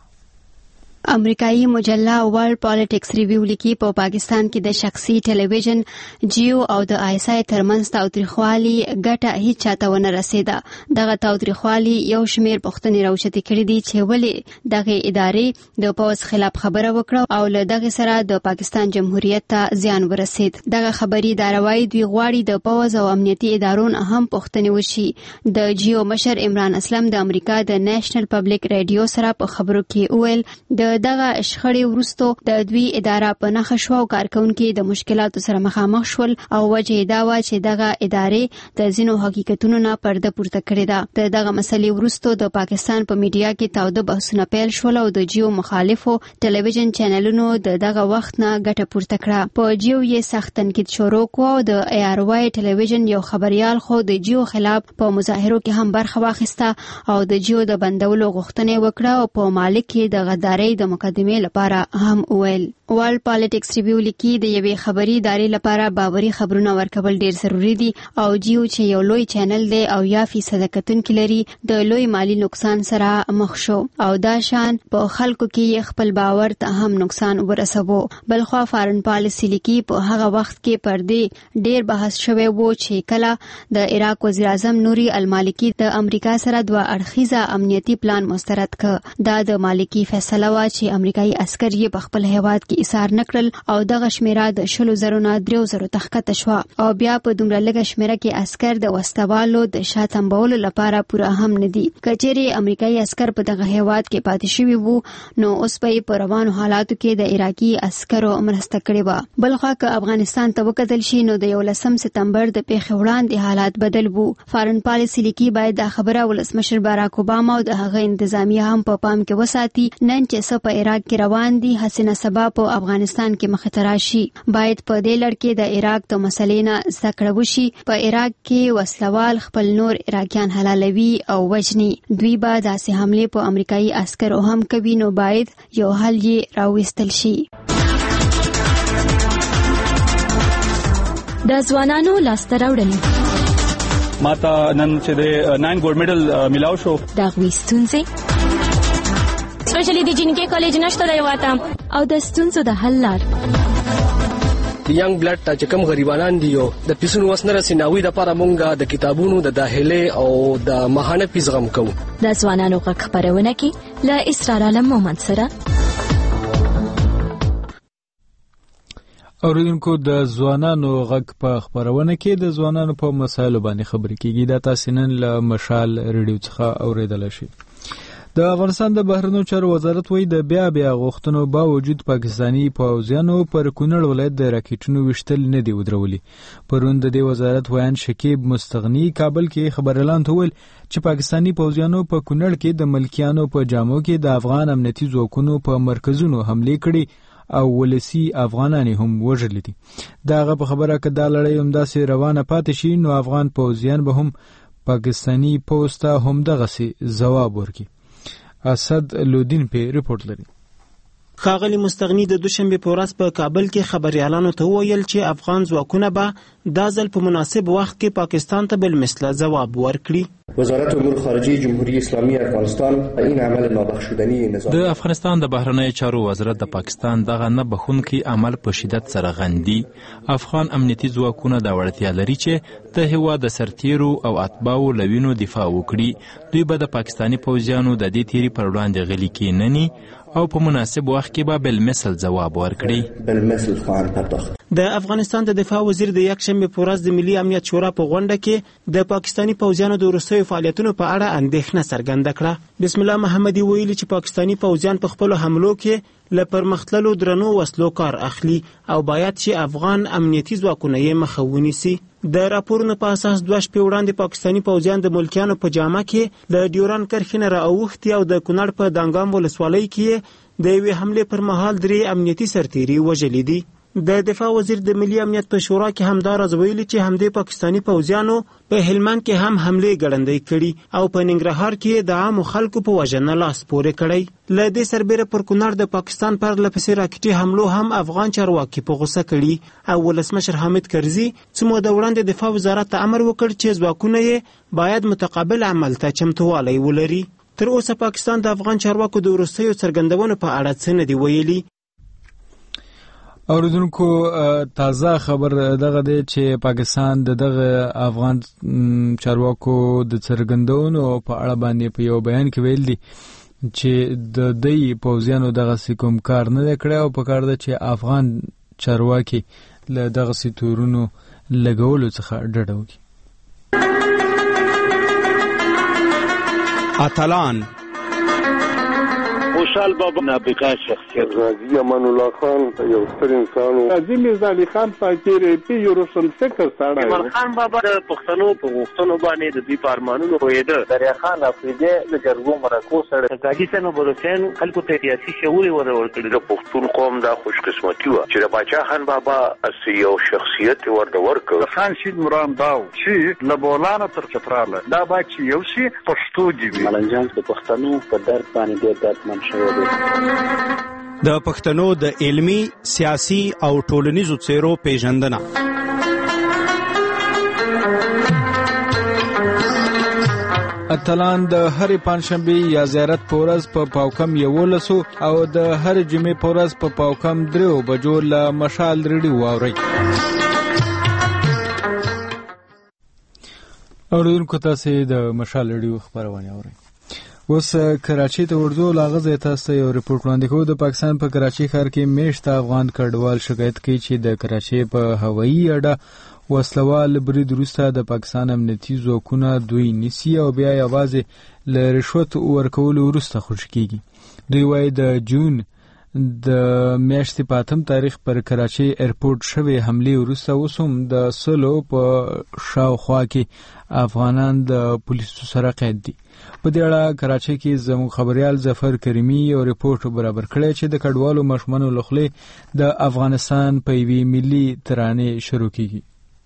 امریکایي مجله ورلد پالیټکس ریویو لیکي په پاکستان کې د شخصي ټلویزیون جیو او د آیسای ترمنځ تاوتریخوالي ګټه هیڅ چاته ونه رسیده. دغه تاوتریخوالي یو شمیر پوښتنې راوچتې کړې دي چې ولې دغه ادارې د پوز خلاف خبره وکړه او له دغه سره د پاکستان جمهوریت ته زیان ورسید. دغه خبري داروي دوی غواړي د پوز او امنیتي ادارو هم پوښتنې وشي. د جیو مشر عمران اسلم د امریکا د نېشنل پبلک رادیو سره په خبرو کې وویل د دغه شخړې وروسته د دوی اداره په نښه شوه او کارکونکي د مشکلاتو سره مخامخ شول او وجه دا و چې دغه ادارې د ځینو حقیقتونو نه پرده پورته کړې ده. د دغه مسلې وروسته د پاکستان په میډیا کې تاوده بحثونه پیل شول او د جیو مخالفو ټلویزیون چینلونو د دغه وخت نه ګټه پورته کړه. په جیو یې سخت تنقید شروع کړ او د ای آر واي ټلویزیون یو خبريال خو د جیو خلاف په مظاهرو کې هم برخه واخیسته او د جیو د بندولو غوښتنه وکړه او په مالک کې د غدارۍ د مقدمې لپاره هم ویل. ورلد پالیټکس ریویو لیکي د یوې خبري ادارې لپاره باوري خبرونه ورکول ډیر ضروری دي او جیو چې یو لوی چینل دی او یا فیصد کتونکي لري د لوی مالی نقصان سره مخ شو او دا شان په خلکو کې خپل باور ته هم نقصان ورسوي. بلخوا فارن پالیسی لیکي په هغه وخت کې پر دې ډیر بحث شوی وو چې کله د عراق وزیر اعظم نوري المالکی د امریکا سره دوه اړخیزه امنیتي پلان مسترد ک. دا د مالکی فیصله وا چې امریکایي عسكر یې په خپل هیواد کې ایثار نکړل او دغه شمیره د شلو زرو نه دریو زرو تخکته شو او بیا په دومره لږه شمیره کې عسكر د وسوالو د شاتمبولو لپاره پوره هم نه دي. کچېری امریکایي عسكر په دغه هیواد کې پاتې شوي وو نو اوس په روانو حالاتو کې د عراقي عسكرو مرسته کړې و. بلخوا که افغانستان ته وکتل شي نو د یولسم سپتمبر د پیښې وړاندې حالات بدل وو. فارن پالیسی لیکي باید دا خبره ولسمشر باراک اوباما او د هغه انتظامیه هم په پام کې وساتي. نن چې څه په عراق کې روان دي حسنه سبا په افغانستان کې مخ ته راشي. باید په دې لړ کې د عراق د مسلې نه زده کړه وشي. په عراق کې وسلوال خپل نور عراقیان حلالوي او وجني. دوی به داسې حمله په امریکایي عسکرو هم کوي نو باید یو حل یې راوستل شي. د ځوانانو لاسته راوړنې ماته نن چې د ناین ګولډ میډل ملاو شو دا غوي ستونزې سپیشلی د جنکې کالج نشته دی واته او د ستونزو د حل لار د ینګ بلډ ته چې کوم غریبانان دي یو د پیسونو وسنه رسیناوي د لپاره مونږه د کتابونو د داخله او د ماهانه پیس غم کوو. د ځوانانو غږ خبرونه کې له اسرار عالم مومند سره اوریدونکو د ځوانانو غږ په خبرونه کې د ځوانانو په مسایلو باندې خبرې کیږي. دا تاسو نن له مشال ریډیو څخه اوریدل شي. د افغانستان د بهرنیو چارو وزارت وایي د بیا بیا غوښتنو باوجود پاکستاني پوځیانو پر کونړ ولایت د راکټونو وشتل نه دی ودرولي. پرون د دې وزارت ویان شکیب مستغنی کابل کې خبر اعلان وکړ چې پاکستاني پوځیانو په کونړ کې د ملکیانو په جامو کې د افغان امنیتي ځواکونو په مرکزونو حمله کړې او ولسی افغانان هم وژل دي. داغه په خبره کې دا لړۍ هم داسې روانه پاتې شي نو افغان پوځیان به هم پاکستاني پوځ ته هم دغه سي جواب ورکړي. اسد لودین په ریپورت لري. ښاغلي مستغني د دوشنبه په ورځ په کابل کې خبريالانو ته وویل چې افغان ځواکونه به دا ځل په مناسب وخت کې پاکستان ته بالمثله ځواب ورکړي. وزارت امور خارجه جمهوری اسلامی افغانستان این عمل نابخشودنی نظام د افغانستان د بهرنی چارو وزارت د پاکستان دغه نه بخونکي عمل په شدت سره غندي. افغان امنیتي ځواکونه دا وړتیا لري چې د هیواد د سرتیرو او اتباعو لوینو دفاع وکړي. دوی به د پاکستاني پوځیانو د دې تیری پر وړاندې غلي کېنني او په مناسب وخت کې به بالمثل ځواب ورکړي. بالمثل خواهند پرداخت. د افغانستان د دفاع وزیر د یکشنبه په ورځ د ملي امنیت شورا په غونډه کې د پاکستاني پوځیانو د وروستیو فعالیتونو په اړه اندېښنه څرګنده کړه. بسم الله محمدي ویلي چې پاکستاني پوځیان په خپلو حملو کې له پرمختللو درنو وسلو کار اخلي او باید چې افغان امنیتي ځواکونه یې مخه ونیسي. د راپورونو په اساس دوه شپې وړاندې پاکستاني پوځیان د ملکیانو په جامه کې له ډیوران کرښې نه راوښتي او د کونړ په دانګام ولسوالۍ کې د یوې حملې پر مهال درې امنیتي سرتیري وژلي دي. د دفاع وزیر د ملي امنیت په شورا کې همدا راز ویلي چې همدې پاکستاني پوځیانو په هلمند کې هم حملې ګړندۍ کړي او په ننګرهار کې د عامو خلکو په وژنه لاس پورې کړی. له دې سربیره پر کونړ د پاکستان پر لپسې راکټي حملو هم افغان چارواکي په غوسه کړي او ولسمشر حامد کرزي څه موده وړاندې دفاع وزارت ته امر وکړ چې ځواکونه یې باید متقابل عمل ته چمتووالی ولري. تر اوسه پاکستان د افغان چارواکو د وروستیو څرګندونو په اړه څه نه دی ویلي. اوریدونکو تازه خبر دغه دی چې پاکستان د دغه افغان چارواکو د څرګندونو په اړه باندې په یو بیان کې ویل دي چې د دوی پوځیانو دغه کوم کار نه دی کړی او په کار ده چې افغان چارواکي له دغه تورونو لګولو څخه ډډه وکړي. اتلان خوشحال بابا نابغه شخصیت غازی امان الله خان یو ستر انسان و غازی میرزا علي خان فقیر پی یو روشن فکر سره ایمان خان بابا د پښتنو په غوښتنو باندې د دوی په ارمانونو پوهېده. دریا خان افریدي د جرګو مرکو سره غازی سنو بروسین خلکو ته سیاسي شعور ورکړي. د پښتون قوم دا خوش قسمتي و چې د باچا خان بابا اسی یو شخصیت ورته ورکړ. خان شید مرام داو چې لبولانه تر چتراله دا با چې یو شي پښتو دی. ملنجان د پښتنو په درد باندې ډېر دردمن شوی دی. د پښتنو د علمی، سیاسي او ټولنیزو څیرو پیژندنه. اتلان د هر پنځشنبه یا زیارت په ورځ په پاوکم یولسو او د هر جمعې په ورځ په پاوکم درو بجو له مشال ریډیو واوري. اوریدونکو تاسو د مشال ریډیو خبرونه اورئ. اوس کراچۍ ته ورځو لاغه تاسو یو ریپورت وړاندې کوو. د پاکستان په کراچۍ ښار کې میشته افغان کډوال شکایت کوي چې د کراچۍ په هوایي اډه وسلوال برید وروسته د پاکستان امنیتي ځواکونه دوی نیسي او بیا یوازې له رشوت ورکولو وروسته خوشي کیږي. دوی وایي د جون د میاشتې په اتم تاریخ پر کراچۍ ایرپورټ شوې حملې وروسته اوس هم د سلو په شاوخوا کې افغانان د پولیسو سره قید دي. په دې اړه کراچۍ کې زموږ خبريال ظفر کریمي یو ریپورت برابر کړی چې د کډوالو ماشومانو له خولې د افغانستان په یوې ملي ترانې شروع کیږي.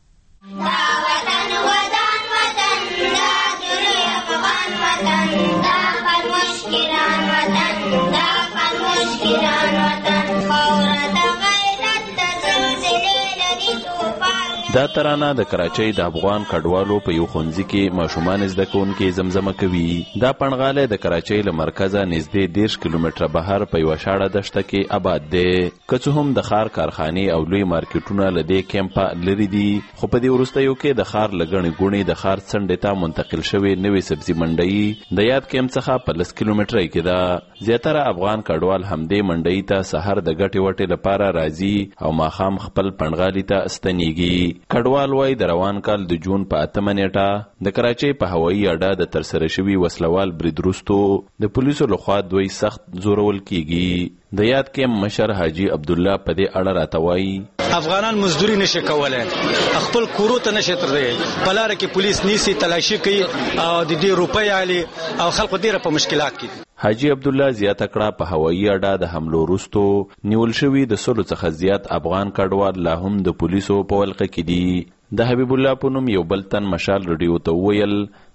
دا ترانه د کراچۍ د افغان کډوالو په یو ښوونځي کې ماشومان زده کوونکي زمزمه کوي. دا پنغالی د کراچۍ له مرکزه نږدې دېرش کیلومتره بهر په یوه شاړه دښته کې آباد دی. که څه هم د ښار کارخانې او لوی مارکیټونه له دې کیمپه لرې دي، خو په دې وروستیو کې د ښار له ګڼې ګوڼې د ښار څنډې ته منتقل شوې نوې سبزي منډۍ د یاد کیمپ څخه په لس کیلومترۍ کې ده. زیاتره افغان کډوال همدې منډۍ ته سحر د ګټې وټې لپاره راځي او ماښام خپل پنغالي ته ستنېږي. کډوال وایي د روان کال د جون په اتمه نیټه د کراچۍ په هوایي اډه د ترسره شوي وسلوال برید وروستو د پولیسو لخوا دوی سخت زورول کیږي. د یاد کیمپ مشر حاجي عبدالله په دې اړه راته وایي افغانان مزدوري نشي کولای، خپل کورو ته نشي ترلی، په لاره کې پولیس نیسي، تلاشي کوي او د دې روپۍ علي او خلکو ډېره په مشکلات کې. حاجي عبدالله زیاته کړه په هوایي اډه د حملو وروستو نیول شوي د سلو څخه زیات افغان کډوال لا هم د پولیسو په ولقه کې دي. د حبیب الله په نوم یو بل تن مشال رډیو ته وویل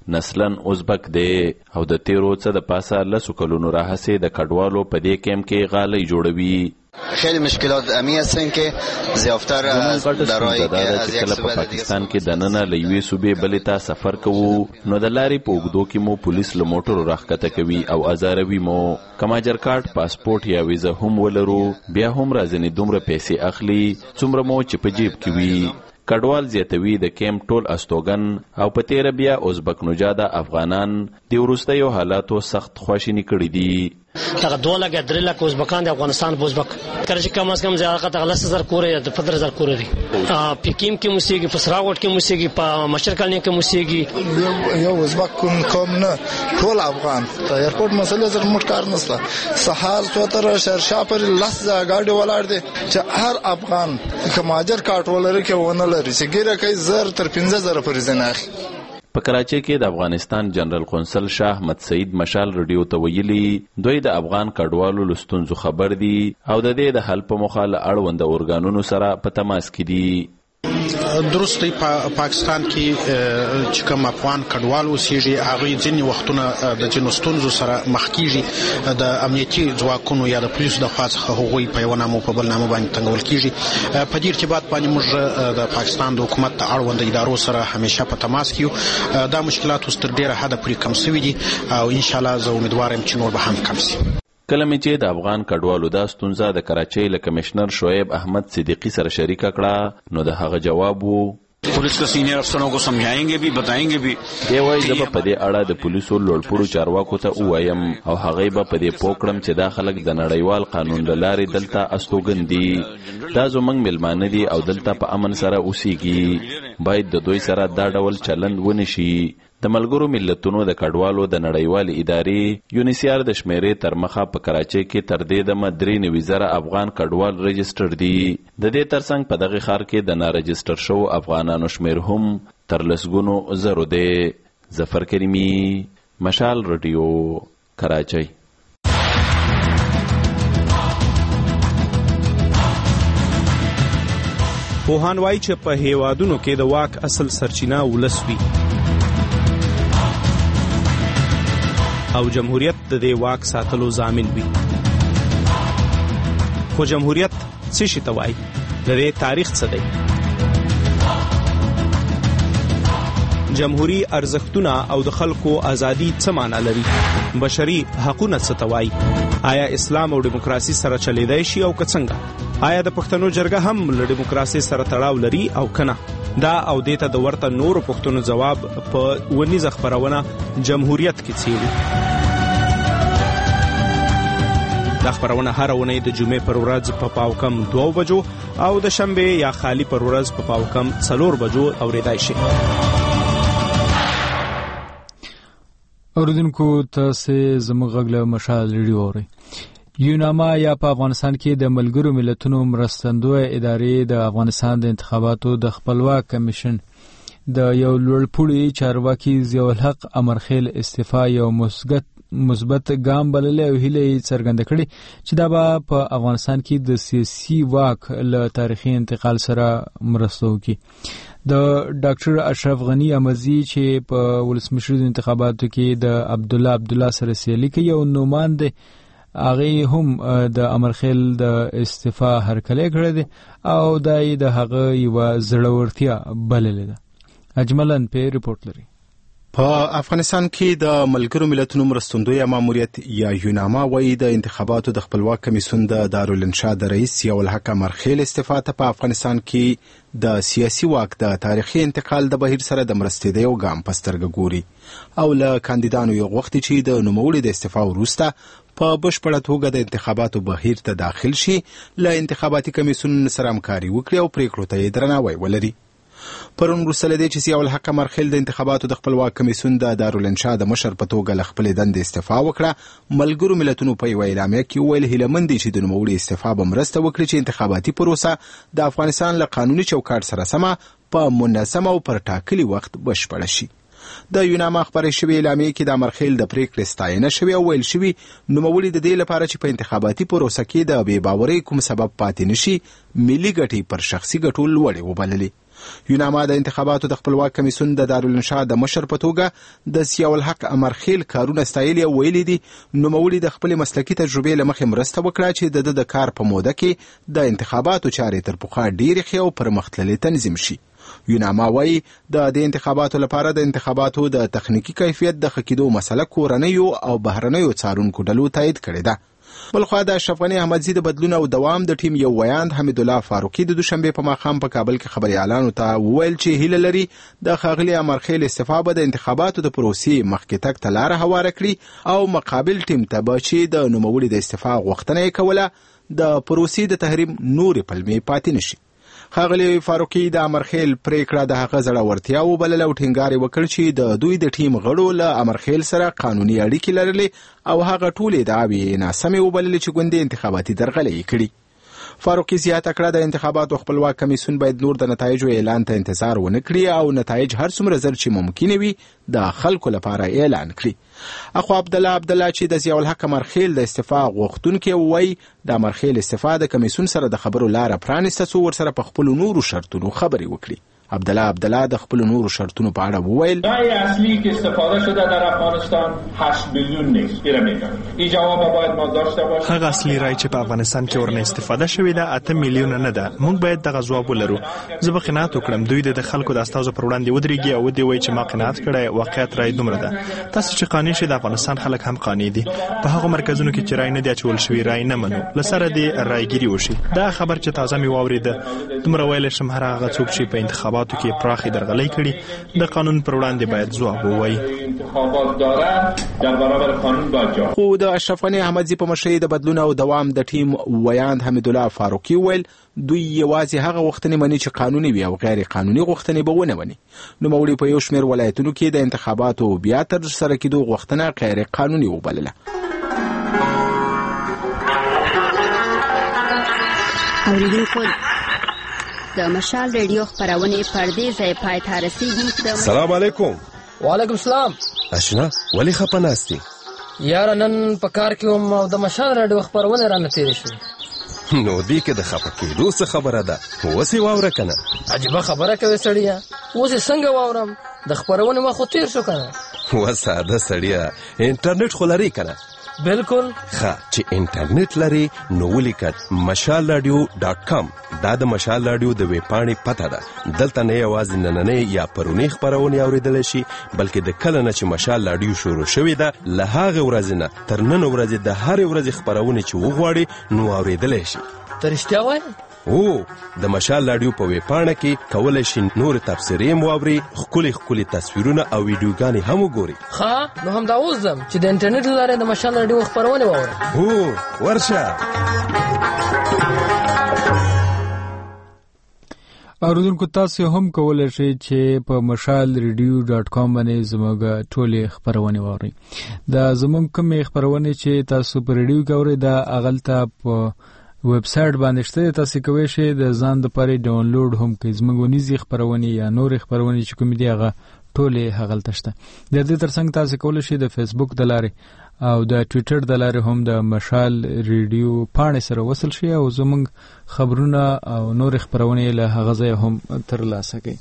نسلا ازبک دی او د تیرو څه د پاسه لسو کلونو راهیسې د کډوالو په دې کیمپ کې غالۍ جوړوي. خیلی مشکلات امی هستن که زیافتر درایی که از یک صوبه د پاکستان کې دننه له یوې صوبې بلې ته سفر کوو نو د لارې په اوږدو کې مو پولیس له موټرو راښکته کوي او ازاروي مو. که ماجر کارت، پاسپورټ یا ویزه هم ولرو بیا هم راځنې دومره پیسې اخلي څومره مو چې په جیب کې وي. کډوال زیاتوي د کیمپ ټول استوګن او په تیره بیا ازبک نژاده افغانان د وروستیو حالاتو سخت خواشیني کړي دي. دغه دوه لکه درې لکه ازبکان د افغانستان په ازبک کله چې کم از کم زیاده دغه لس زره کور یا د پندره زره کور دي. په کیم کې موسیقي، په سراوټ کې موسیقي، په مشر کلنی کې موسیقي. یو ازبک کوم کوم نه ټول افغان. ته ایرپورټ مسله زر موږ کار نسله سهار څو تر شرشا پر لس گاډي ولاړ دي چې هر افغان کماجر کارت ولري کې ونه لري چې ګیره کوي زر تر پنځه زره پر زناخي. په کراچۍ کې د افغانستان جنرال قونسل شاه احمد سعید مشال رادیو ته ویلي دوی د افغان کډوالو له ستونزو خبر دي او د دې د حل په موخه له اړونده ارګانونو سره په تماس کې دي. درست دی په پاکستان کې چې کوم افغان کډوال اوسېږي هغوی ځینې وختونه د ځینو ستونزو سره مخ کېږي. د امنیتي ځواکونو یا د پولیسو د خوا څخه هغوی په یوه نامه په بل نامه باندې تنګول کېږي. په دې ارتباط باندې موږ د پاکستان د حکومت د اړونده ادارو سره همیشه په تماس کې یو. دا مشکلات اوس تر ډېره حده پورې کم سوي دي او انشاءالله زه امیدوار یم چې نور به هم کم شي. کله مې چې د افغان کډوالو دا ستونزه د کراچۍ له کمشنر شعیب احمد صدیقی سره شریکه کړه نو د هغه جواب وو पुलिस के सीनियर अफसरों को समझाएंगे भी बताएंगे भी. دی وایي زه به په دې اړه د پولیسو لوړپوړو چارواکو ته ووایم او هغوی به په دې پوه کړم چې دا خلک د نړیوال قانون له لارې دلته استوګن دي. دا زموږ میلمانه دي او دلته په امن سره اوسېږي. باید د دوی سره دا ډول چلند ونشي. د ملګرو ملتونو د کډوالو د نړیوالې ادارې یونیسیار د شمیرې تر مخه په کراچۍ کې تر دې دمه درې نوي زره افغان کډوال رجسټر دي. د دې ترڅنګ په دغه ښار کې د نارجسټر شوو افغانانو شمیر هم تر لسګونو زرو دی. ظفر کریمي، مشال رادیو، کراچۍ. پوهان وایي چې په هیوادونو کې د واک اصل سرچینه ولس وي او جمهوریت د دې واک ساتلو ضامن وي. خو جمهوریت څه شي ته وایي؟ د دې تاریخ څه دی؟ جمهوری ارزښتونه او د خلکو ازادي څه معنا لري؟ بشري حقونه څه ته وایي؟ آیا اسلام او دیموکراسي سره چلیدای شي او که څنګه؟ آیا د پښتنو جرګه هم له دیموکراسي سره تړاو لري او کنه؟ دا او دیته د ورته نورو پښتنو جواب په ونیزه خبرونه جمهوریت کې څیړي. دا خبرونه هر اونۍ د جمعې پر ورځ په پاو کم دوه بجو او د شنبه یا خالی پر ورځ په پاو کم څلور بجو اوریدای شي. اوریدونکو تاسو زموږ غږ له مشال ریډیو اورئ. یوناما یا په افغانستان کې د ملګرو ملتونو مرستندوی ادارې د افغانستان د انتخاباتو د خپلواک کمیشن د یو لوړپوړي چارواکي ضیاء الحق امرخیل استعفا یو مثبت مثبت ګام بللی او هیله یې څرګنده کړې چې دا به په افغانستان کې د سیاسي واک له تاریخي انتقال سره مرسته وکړي. د ډاکټر اشرف غنی امزي چې په ولسمشر انتخاباتو کې د عبد الله عبد الله سره سیالي کوي او نوماند هغه هم د امرخیل د استعفا هرکلی کړی دی او دای د هغه یو زړورتیا بللې ده. اجملن په ریپورت لري. په افغانستان کې د ملګرو ملتونو مرستندوی ماموریت یا یوناما وایي د انتخاباتو د خپلواک کمیسیون د دارالانشا د رئیس ضیاء الحق امرخیل استعفا ته په افغانستان کې د سیاسي واک د تاریخي انتقال د بهیر سره د مرستې د یو ګام په سترګه ګوري او له کاندیدانو یو وخت چې د نوموړي د استعفا وروسته په بشپړه توګه د انتخاباتو بهیر ته داخل شي له انتخاباتي کمیسیون سره همکاري وکړي او پریکړو ته یې درناوی ولري. پرون وروسته له دې چې ضیاء الحق امرخیل د انتخاباتو د خپلواک کمیسیون د دارالانشا د مشر په توګه له خپلې دندې استعفا وکړه، ملګرو ملتونو په یوه اعلامیه کې وویل هیلهمند دي چې د نوموړي استعفا به مرسته وکړي چې انتخاباتي پروسه د افغانستان له قانوني چوکاټ سره سمه په منظم او پر ټاکلي وخت بشپړه شي. د یوناما خبرې شوې اعلامیې کې د امرخیل د پریکړې ستاینه شوې او ویل شوي نوموړي د دې لپاره چې په انتخاباتي پروسه کې د بې باورۍ کوم سبب پاتې نشي ملي ګټې پر شخصي ګټو لوړې وبللې. یوناما د انتخاباتو د خپلواک کمیسیون د دارالانشا د مشر په توګه د ضیاء الحق امرخیل کارونه ستایلي او ویلي دي نوموړي د خپلې مسلکي تجربې له مخې مرسته وکړه چې د ده د کار په موده کې د انتخاباتو چارې تر پخوا ډېرې ښې او پرمختللې تنظیم شي. یوناما وایي د دې انتخاباتو لپاره د انتخاباتو د تخنیکي کیفیت د ښه کېدو مسله کورنیو او بهرنیو څارونکو ډلو تایید کړې ده. بلخوا د اشرف غني احمدزي د بدلون او دوام د ټیم یو ویاند حمید الله فاروقي د دوشنبې په ماښام په کابل کې خبريالانو ته وویل چې هیله لري د ښاغلي امرخیل استعفا به د انتخاباتو د پروسې مخکې تګ ته لاره هواره کړي او مقابل ټیم ته به چې د نوموړي د استعفا غوښتنه یې کوله د پروسې د تحریم نورې پلمې پاتې نشي. ښاغلي فاروقي د امرخیل پریکړه د هغه زړورتیا وبلله او ټینګار یې وکړ چې د دوی د ټیم غړو له امرخیل سره قانوني اړیکې لرلې او هغه ټولې ادعاوې ناسمې وبللې چې ګوندې انتخاباتي درغلۍ یې کړي. فاروقي زیاته کړه د انتخاباتو خپلواک کمیسیون باید نور د نتایجو اعلان ته انتظار ونه کړي او نتایج هر څومره زر چې ممکن وي د خلکو لپاره اعلان کړي. اخو عبدالله عبدالله چې د ضیاء الحق امرخیل د استعفا غوښتونکی وایي د امرخیل استعفا د کمیسیون سره د خبرو لاره پرانیسته څو ورسره په خپلو نورو شرطونو خبرې وکړي. عبدالله عبدالله د خپل نورو شرطونو په اړه وویل رای اصلی که استفاده شده در افغانستان هشت میلیون نیست. ایره میگم این جواب باید ما داشته باشیم. هغه اصلي رای چې په افغانستان کې ورنه استفاده شوې ده اته میلیونه نه ده. موږ باید دغه ځواب ولرو. زه به قناعت وکړم دوی د خلکو د استازو پر وړاندې ودرېږي او ودې وایي چې ما قناعت کړی واقعیت رای دومره ده. تاسو چې قانع شئ د افغانستان خلک هم قانع دي. په هغو مرکزونو کې چې رای نه دی اچول شوی رای نه منو له سره دې رایګیري وشي. دا خبر چې تازه مې واورېده دومره ویلی شم هر هغه څوک چې په انتخاباتو کې پراخې درغلۍ کړي د قانون پر وړاندې باید ځواب ووایي. خو د اشرف غني احمدزي په مشرۍ د بدلون او دوام د ټیم ویاند حمید الله فاروقي ویل دوی یوازې هغه غوښتنې مني چې قانوني وي او غیر قانوني غوښتنې به ونه مني. نوموړي په یو شمېر ولایتونو کې د انتخاباتو بیا ترسره کېدو غوښتنه غیر قانوني وبلله. اوریدونکو د مشال ریډیو خبرونه پردې ځای پای ته رسیدي. سلام علیکم. وعلیکم السلام. اشنا ولی خپناستی یار نن په کار کې هم د مشال ریډیو خبرونه را نتیری شو. نو دی کې د خپکېدو څه خبره ده وسی واوره کنه. عجیب خبره کوي سړیا. اوس څنګه واورم د خبرونه ما خو تیر شو کنه. و ساده سړیا انټرنیټ خو لري کنه. بالکل ښه چې انټرنیټ لري نو ولیکئ مشال رادیو ډاټ کام. دا د مشال رادیو د ویب پاڼې پته ده. دلته نه یوازې نننۍ یا پرونی خبرونه اوریدلی شي بلکې د کله نه چې مشال رادیو شروع شوې ده له هغې ورځې نه تر نن ورځې د هرې ورځې خبرونه چې وغواړي نو اوریدلی شي. ته رښتیا وایې؟ او د مشال رادیو په ویب پاڼه کې کولی شي نور تبصرې هم واوري ښکلي ښکلي تصویرونه او ویډیوګانې هم وګوري. ښه نو همدا اوس ځم چې د انټرنیټ له لارې د مشال رادیو خبرونه واورم. هو ورشه. اوریدونکو تاسو هم کولای شئ چې په مشال ریډیو ډاټ کام باندې زموږ ټولې خبرونه واورئ. دا زموږ کومې خبرونه چې تاسو په ریډیو کې اورئ دا اغلته په ویب سټ باندې شته. تاسو کوئ شئ د ځان د پاره ډاونلوډ هم کړئ. زموږ ونیزي خبرونه یا نور خبرونه چې کوم دي هغه ټولې هغلته شته. د دې ترڅنګ تاسو کولای شئ د فیسبوک د لارې او د ټوئیټر د لارې هم د مشال ریډیو پاڼې سره وصل شئ او زموږ خبرونه او نور خبرونه له هغه ځای هم ترلاسه کړئ.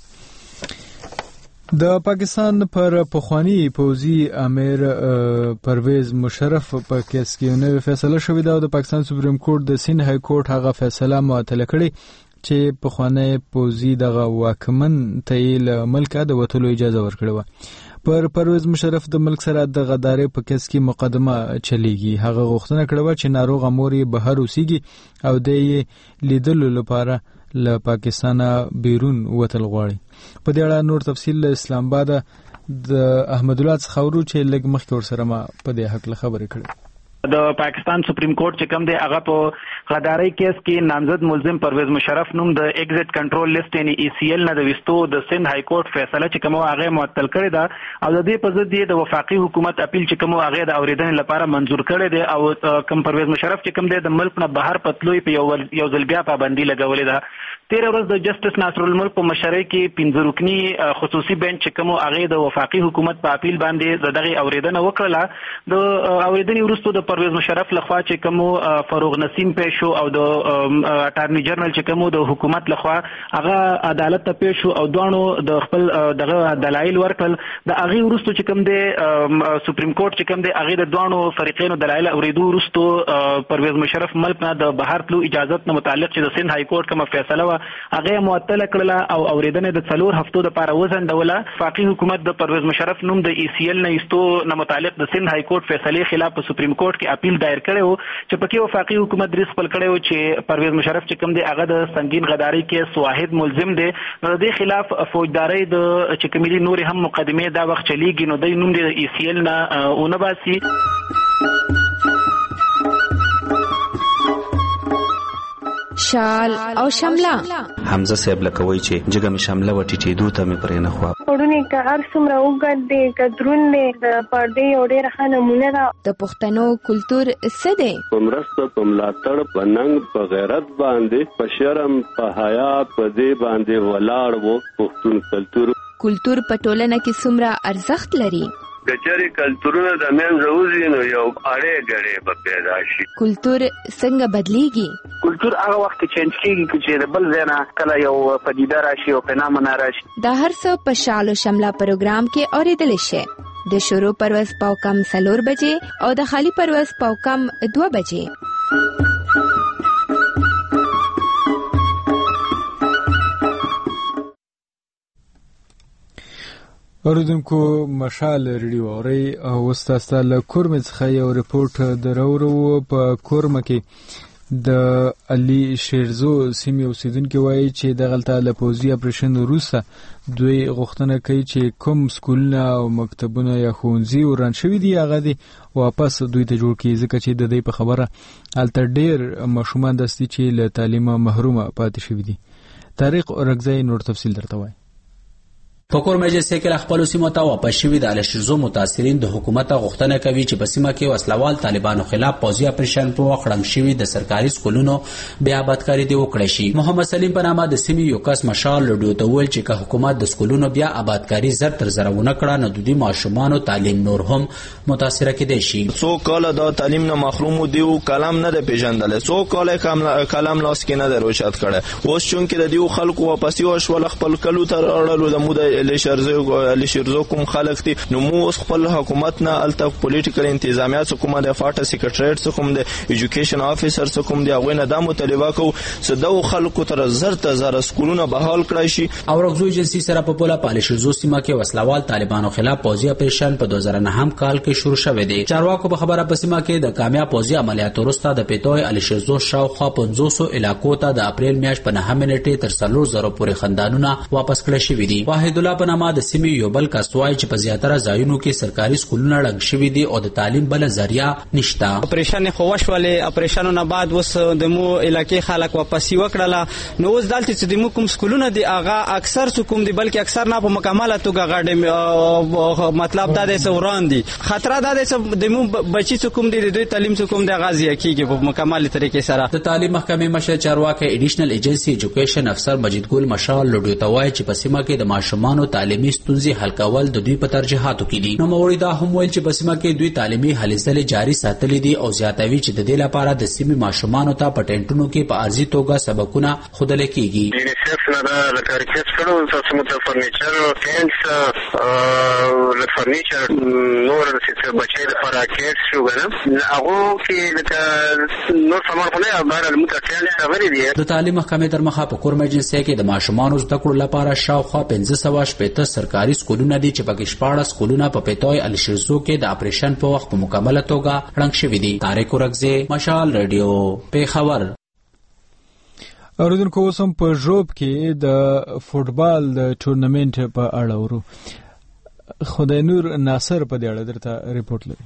د پاکستان پر پخوانی پوځي امیر پرویز مشرف په کیس کې نوې فیصله شوې ده او د پاکستان سپریم کورټ د سند های کورټ هغه فیصله معطل کړې چې پخوانی پوځي دغه واکمن ته یې له ملکه د وتلو اجازه ورکړې وه. پر پرویز مشرف د ملک سره د غدارې په کیس کې مقدمه چلیږي. هغه غوښتنه کړې وه چې ناروغه مور یې بهر اوسیږي او د یې لیدلو لپاره له پاکستانه بیرون وتل غواړي. په دې اړه نور تفصیل له اسلام آباد د احمد الله څخه ورو چې لږ مخکې ورسره ما په دې حق خبرې کړې. د پاکستان سپریم کورټ چې کوم دی هغه په غدارۍ کیس کې نامزد ملزم پرویز مشرف نوم د ایگزیټ کنټرول لیست یعنی ای سی ایل نه د وستو د سند های کورټ فیصله چې کوم هغه معطل کړی دا او د دې په ضد د وفاقي حکومت اپیل چې کوم هغه د اوریدنې لپاره منزور کړی دی او کوم پرویز مشرف چې کوم دی د ملک نه بهر پتلوي په یو یو ځل بیا پابندي لګولې ده. تیر ورځ د جسټس ناصر الملک په مشرۍ کې پنځه رکني خصوصي بنچ چې کوم هغه د وفاقي حکومت په اپیل باندې دغه اوریدنه وکړه د اوریدنې وروسته د پرویز مشرف لخوا چې کوم فاروق نسیم پیش شو او د اټارنی جنرال چې کوم د حکومت لخوا هغه عدالت ته پیش شو او دوانو د خپل دغه دلایل ورکړل د هغه وروسته چې کوم د سپریم کورټ چې کوم د هغه د دوانو فریقینو دلایل اوریدو وروسته پرویز مشرف ملک نه د بهر تلو اجازه نه متعلق چې د سند های کورټ کوم فیصله و هغه معطل کړله او اوریدنه د څلور هفتو لپاره وزندوله. وفاقي حکومت د پرویز مشرف نوم د ای سی ایل نه ایستو نه متعلق د سند های کورټ فیصله خلاف په سپریم کورټ کې اپیل دایر کړو چې پکې وفاقي حکومت دریس خپل کړو چې پرویز مشرف چې کوم دی هغه د سنگین غداری کې واحد ملزم دی نو د خلاف فوجداري د چې کومې نور هم مقدمه دا وخت چلیږي نو د نوم د ای سی ایل نه اونه باسي. شال او شمله حمزه صاحب لکوي چې جګه می شمله وټی ټی دوه ته می پرې نه خو پړونی کا هر څومره وګد دی کدرون دی د پردې او ډېر ښه نمونه ده. د پښتنو کلچر څه دی؟ په مرسته په ملاتړ په ننګ په غیرت باندې په شرم په حیا په دې باندې ولاړ وو پښتون کلچر. کلچر په ټولنه کې څومره ارزښت لري؟ کچري کلچرونه د منځه وځي نو یو اړې ګړې به پیدا شي. کلچر څنګه بدلیږي؟ کلچر هغه وخت کې چینج کیږي چې د بل ځای نه کله یو پدیده راشي او پنامه نه راشي. دا هر څه په شال او شمله پروګرام کې اوریدل شي. د شروع پرواز پاو کم سلور بجې او د خالی پرواز پاو کم دو بجې. اوریدونکو مشال ریډیو اوري او استاد له کورم څخه یو ریپورت درورو په کورم کې د علي شیرزو سیمې اوسیدونکو وایي چې د غلطه له پوزي اپریشن وروسته دوی غوښتنه کوي چې کوم سکولونه او مکتبونه یا ښوونځي وران شوي دي هغه دي واپس دوی ته جوړ کړي ځکه چې د دې په خبره هلته ډېر ماشومان دستي چې له تعلیمه محرومه پاتې شوي دي. طارق اورګزی نور تفصیل درته وایي. په کور مجلس کې خپل سیمه ته واپس شوي د الشرزو متاثرین د حکومت غوښتنه کوي چې په سیمه کې وسلوال طالبانو خلاف پوځي اپریشن په وخت رنګ شوي د سرکاري سکولونو بیا آبادکاري دی وکړي شي. محمد سلیم په نامه د سیمې یو کس مشال لډو ته ویل چې که حکومت د سکولونو بیا آبادکاري زر تر زرونه کړه نو د دې ماشومان تعلیم نور هم متاثر کېدای شي. څو کاله دا تعلیم نه محروم دي او کلام نه د پیژندل څو کاله کلام لاس کې نه دروشات کړه اوس چون کې د دې خلکو واپس یو شول خپل کلو تر اړلو د موده لشرزو لشرزو کوم خلک دي نو مو خپل حکومت نه الته پولیټیکل انتظامیات کومه د فاټه سیکریټریټ کوم د ایجوکیشن افیسر کوم دی هغه نه د مطالبه کو سدو خلکو تر زر ته زر سکولونه بحال کړی شي. او رغزو ایجنسی سره په پوله پالیشرزو سیمه کې وسلوال طالبانو خلاف پوځي اپریشن په دوه زره نه هم کال کې شروع شوه دی. چارواکو په خبره په سیمه کې د کامیاب پوځي عملیاتو وروسته د پیټوي الشرزو شاوخوا پنځوس علاقو ته د اپریل میاشت په نهمه نیټه تر څلور زره پورې خندانونه واپس کړی شوی دي. واحد الله په نامه د سیمې یو بل کسوای چې په زیاتره ځایونو کې سرکاري سکولونه ړنګ شوي دي او د تعلیم بل ذریعہ نشته. اپریشن خو وشولې اپریشنونو نه بعد وس د مو علاقې خلک واپس وکړه نو اوس دلته چې د مو کوم سکولونه دي هغه اکثر سکوم دي بلکې اکثر نه په مکمله توګه غاډه مطلب دا د سوران دي خطر دا د مو بچی سکوم دي د دوی تعلیم سکوم د غازی کیږي په مکمله طریقې سره. د تعلیم محکمې مشر چارواکي ایډیشنل ایجنسی ایجوکیشن افسر مجید ګل مشال لډو توای چې په سیمه کې د ماشومانو تعلیمي ستونزې حل کول د دوی په ترجیحاتو کې دي. نو موري دا هم ویل چې په سیمه کې دوی تعلیمي هلې ځلې جاري ساتلې دي او زیاتوي چې د دې لپاره د سیمې ماشومانو ته په ټینټونو کې په ارزي توګه سبقونه ښودل کېږي. یونیسف نه دا لکه ریکوست کړو تاسو مو ته فرنیچر ټینټس او فرنیچر نور څه بچي لپاره کېټ شو غواړم هغه کې لکه نور سامان خو نه بهر المتکل څنګه دي. د تعلیم محکمې تر مخه په کور مجلس کې د ماشومانو زده کړو لپاره شاوخوا پنځه سوه شپېته سرکاري سکولونه دي چې پکې شپاړس سکولونه په پیټوي الشرزو کې د اپریشن په وخت په مکمله توګه ړنګ شوي دي. طارق اورګزی مشال ریډیو پیښور. اوریدونکو اوس هم په ژوب کې د فوټبال د ټورنمنت په اړه ورو خدای نور ناصر په دې اړه درته ریپورت لري.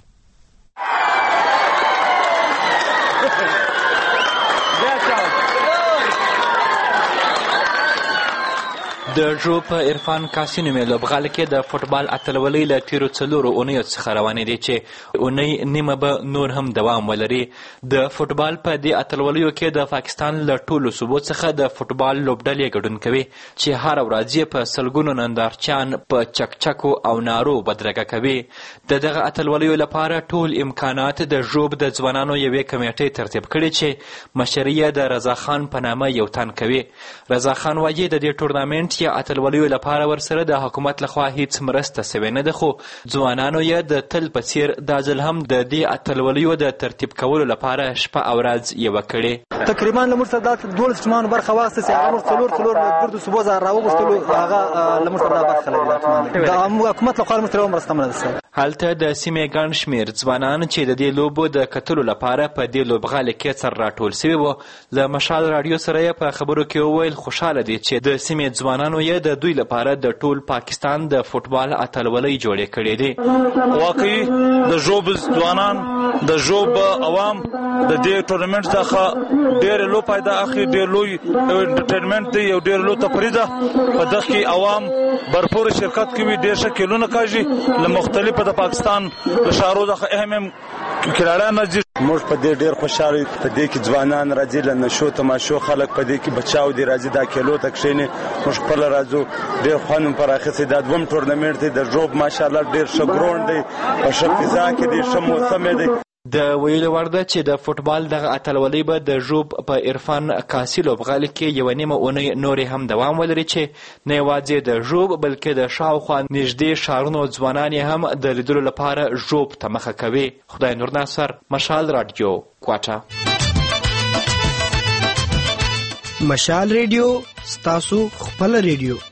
د ژوب په عرفان کاسي نومې لوبغالي کې د فوټبال اتلولۍ له تیرو څلورو اونیو څخه روانې دي چې اونۍ نیمه به نور هم دوام ولري. د فوټبال په دې اتلولیو کې د پاکستان له ټولو صوبو څخه د فوټبال لوبډلې ګډون کوي چې هره ورځ یې په سلګونو نندارچیان په چکچکو او نارو بدرګه کوي. د دغه اتلولیو لپاره ټول امکانات د ژوب د ځوانانو یوې کمیټې ترتیب کړي چې مشري یې د رضا خان په نامه یو تن کوي. رضا خان وایي د دې ټورنامنټ یا اتلولیو لپاره ورسره د حکومت لخوا هیڅ مرسته سوې نه ده، خو ځوانانو یې د تل په څیر دا ځل هم د دې اتلولیو د ترتیب کولو لپاره شپه او ورځ یوه کړې. تقریبا له موږ سره دا دولس ټیمانو برخه واخیسته چې هغه موږ څلور څلور ګردو صوبو څخه راوغوښتلو، هغه له موږ سره دا برخه لري. د حکومت لخوا موږ سره مرسته نه ده. هلته د سیمې ګڼ شمېر ځوانان چې د دې لوبو د کتلو لپاره په دې لوبغالي کې سر راټول سوي وو له مشال راډیو سره یې په خبرو کې وویل خوشحاله دي چې د سیمې ځوانانو یې د دوی لپاره د ټول پاکستان د فوټبال اتلولۍ جوړې کړې دي. واقعي د ژوب ځوانان د ژوب عوام د دې ټورنمنټ څخه ډېر لو فایده اخلي، ډېر لوی انټرټینمنټ دی، یو ډېر لو تفریح ده. په دغه کې عوام برپور شرکت کوي، ډېر شکلونه کوي له مختلفو د پاکستان د شهرو څخه اهم کراړان راځي. موږ په دې ډېر خوشاله یو، په دې کې ځوانان راځي، له نشو تماشو خلک په دې کې بچاو دي راځي، دا کیلو ته کښېني. موږ خپل راځو، ډېر خوند پر اخیستی. دا دوم ټورنمنټ دی د ژوب، ماشاءالله ډېر ښه ګراوند دی، په ښه فضا کې دی، ښه موسم دی. د ویلو وړ ده چې د فوټبال دغه اتلولۍ به د ژوب په عرفان کاسي لوبغالي کې یوه نیمه اونۍ نورې هم دوام ولري چې نه یوازې د ژوب بلکې د شاوخوا نږدې ښارونو ځوانان یې هم د لیدلو لپاره ژوب ته مخه کوي. خدای نور ناصر، مشال راډیو، کوټه. مشال ریډیو ستاسو خپل ریډیو.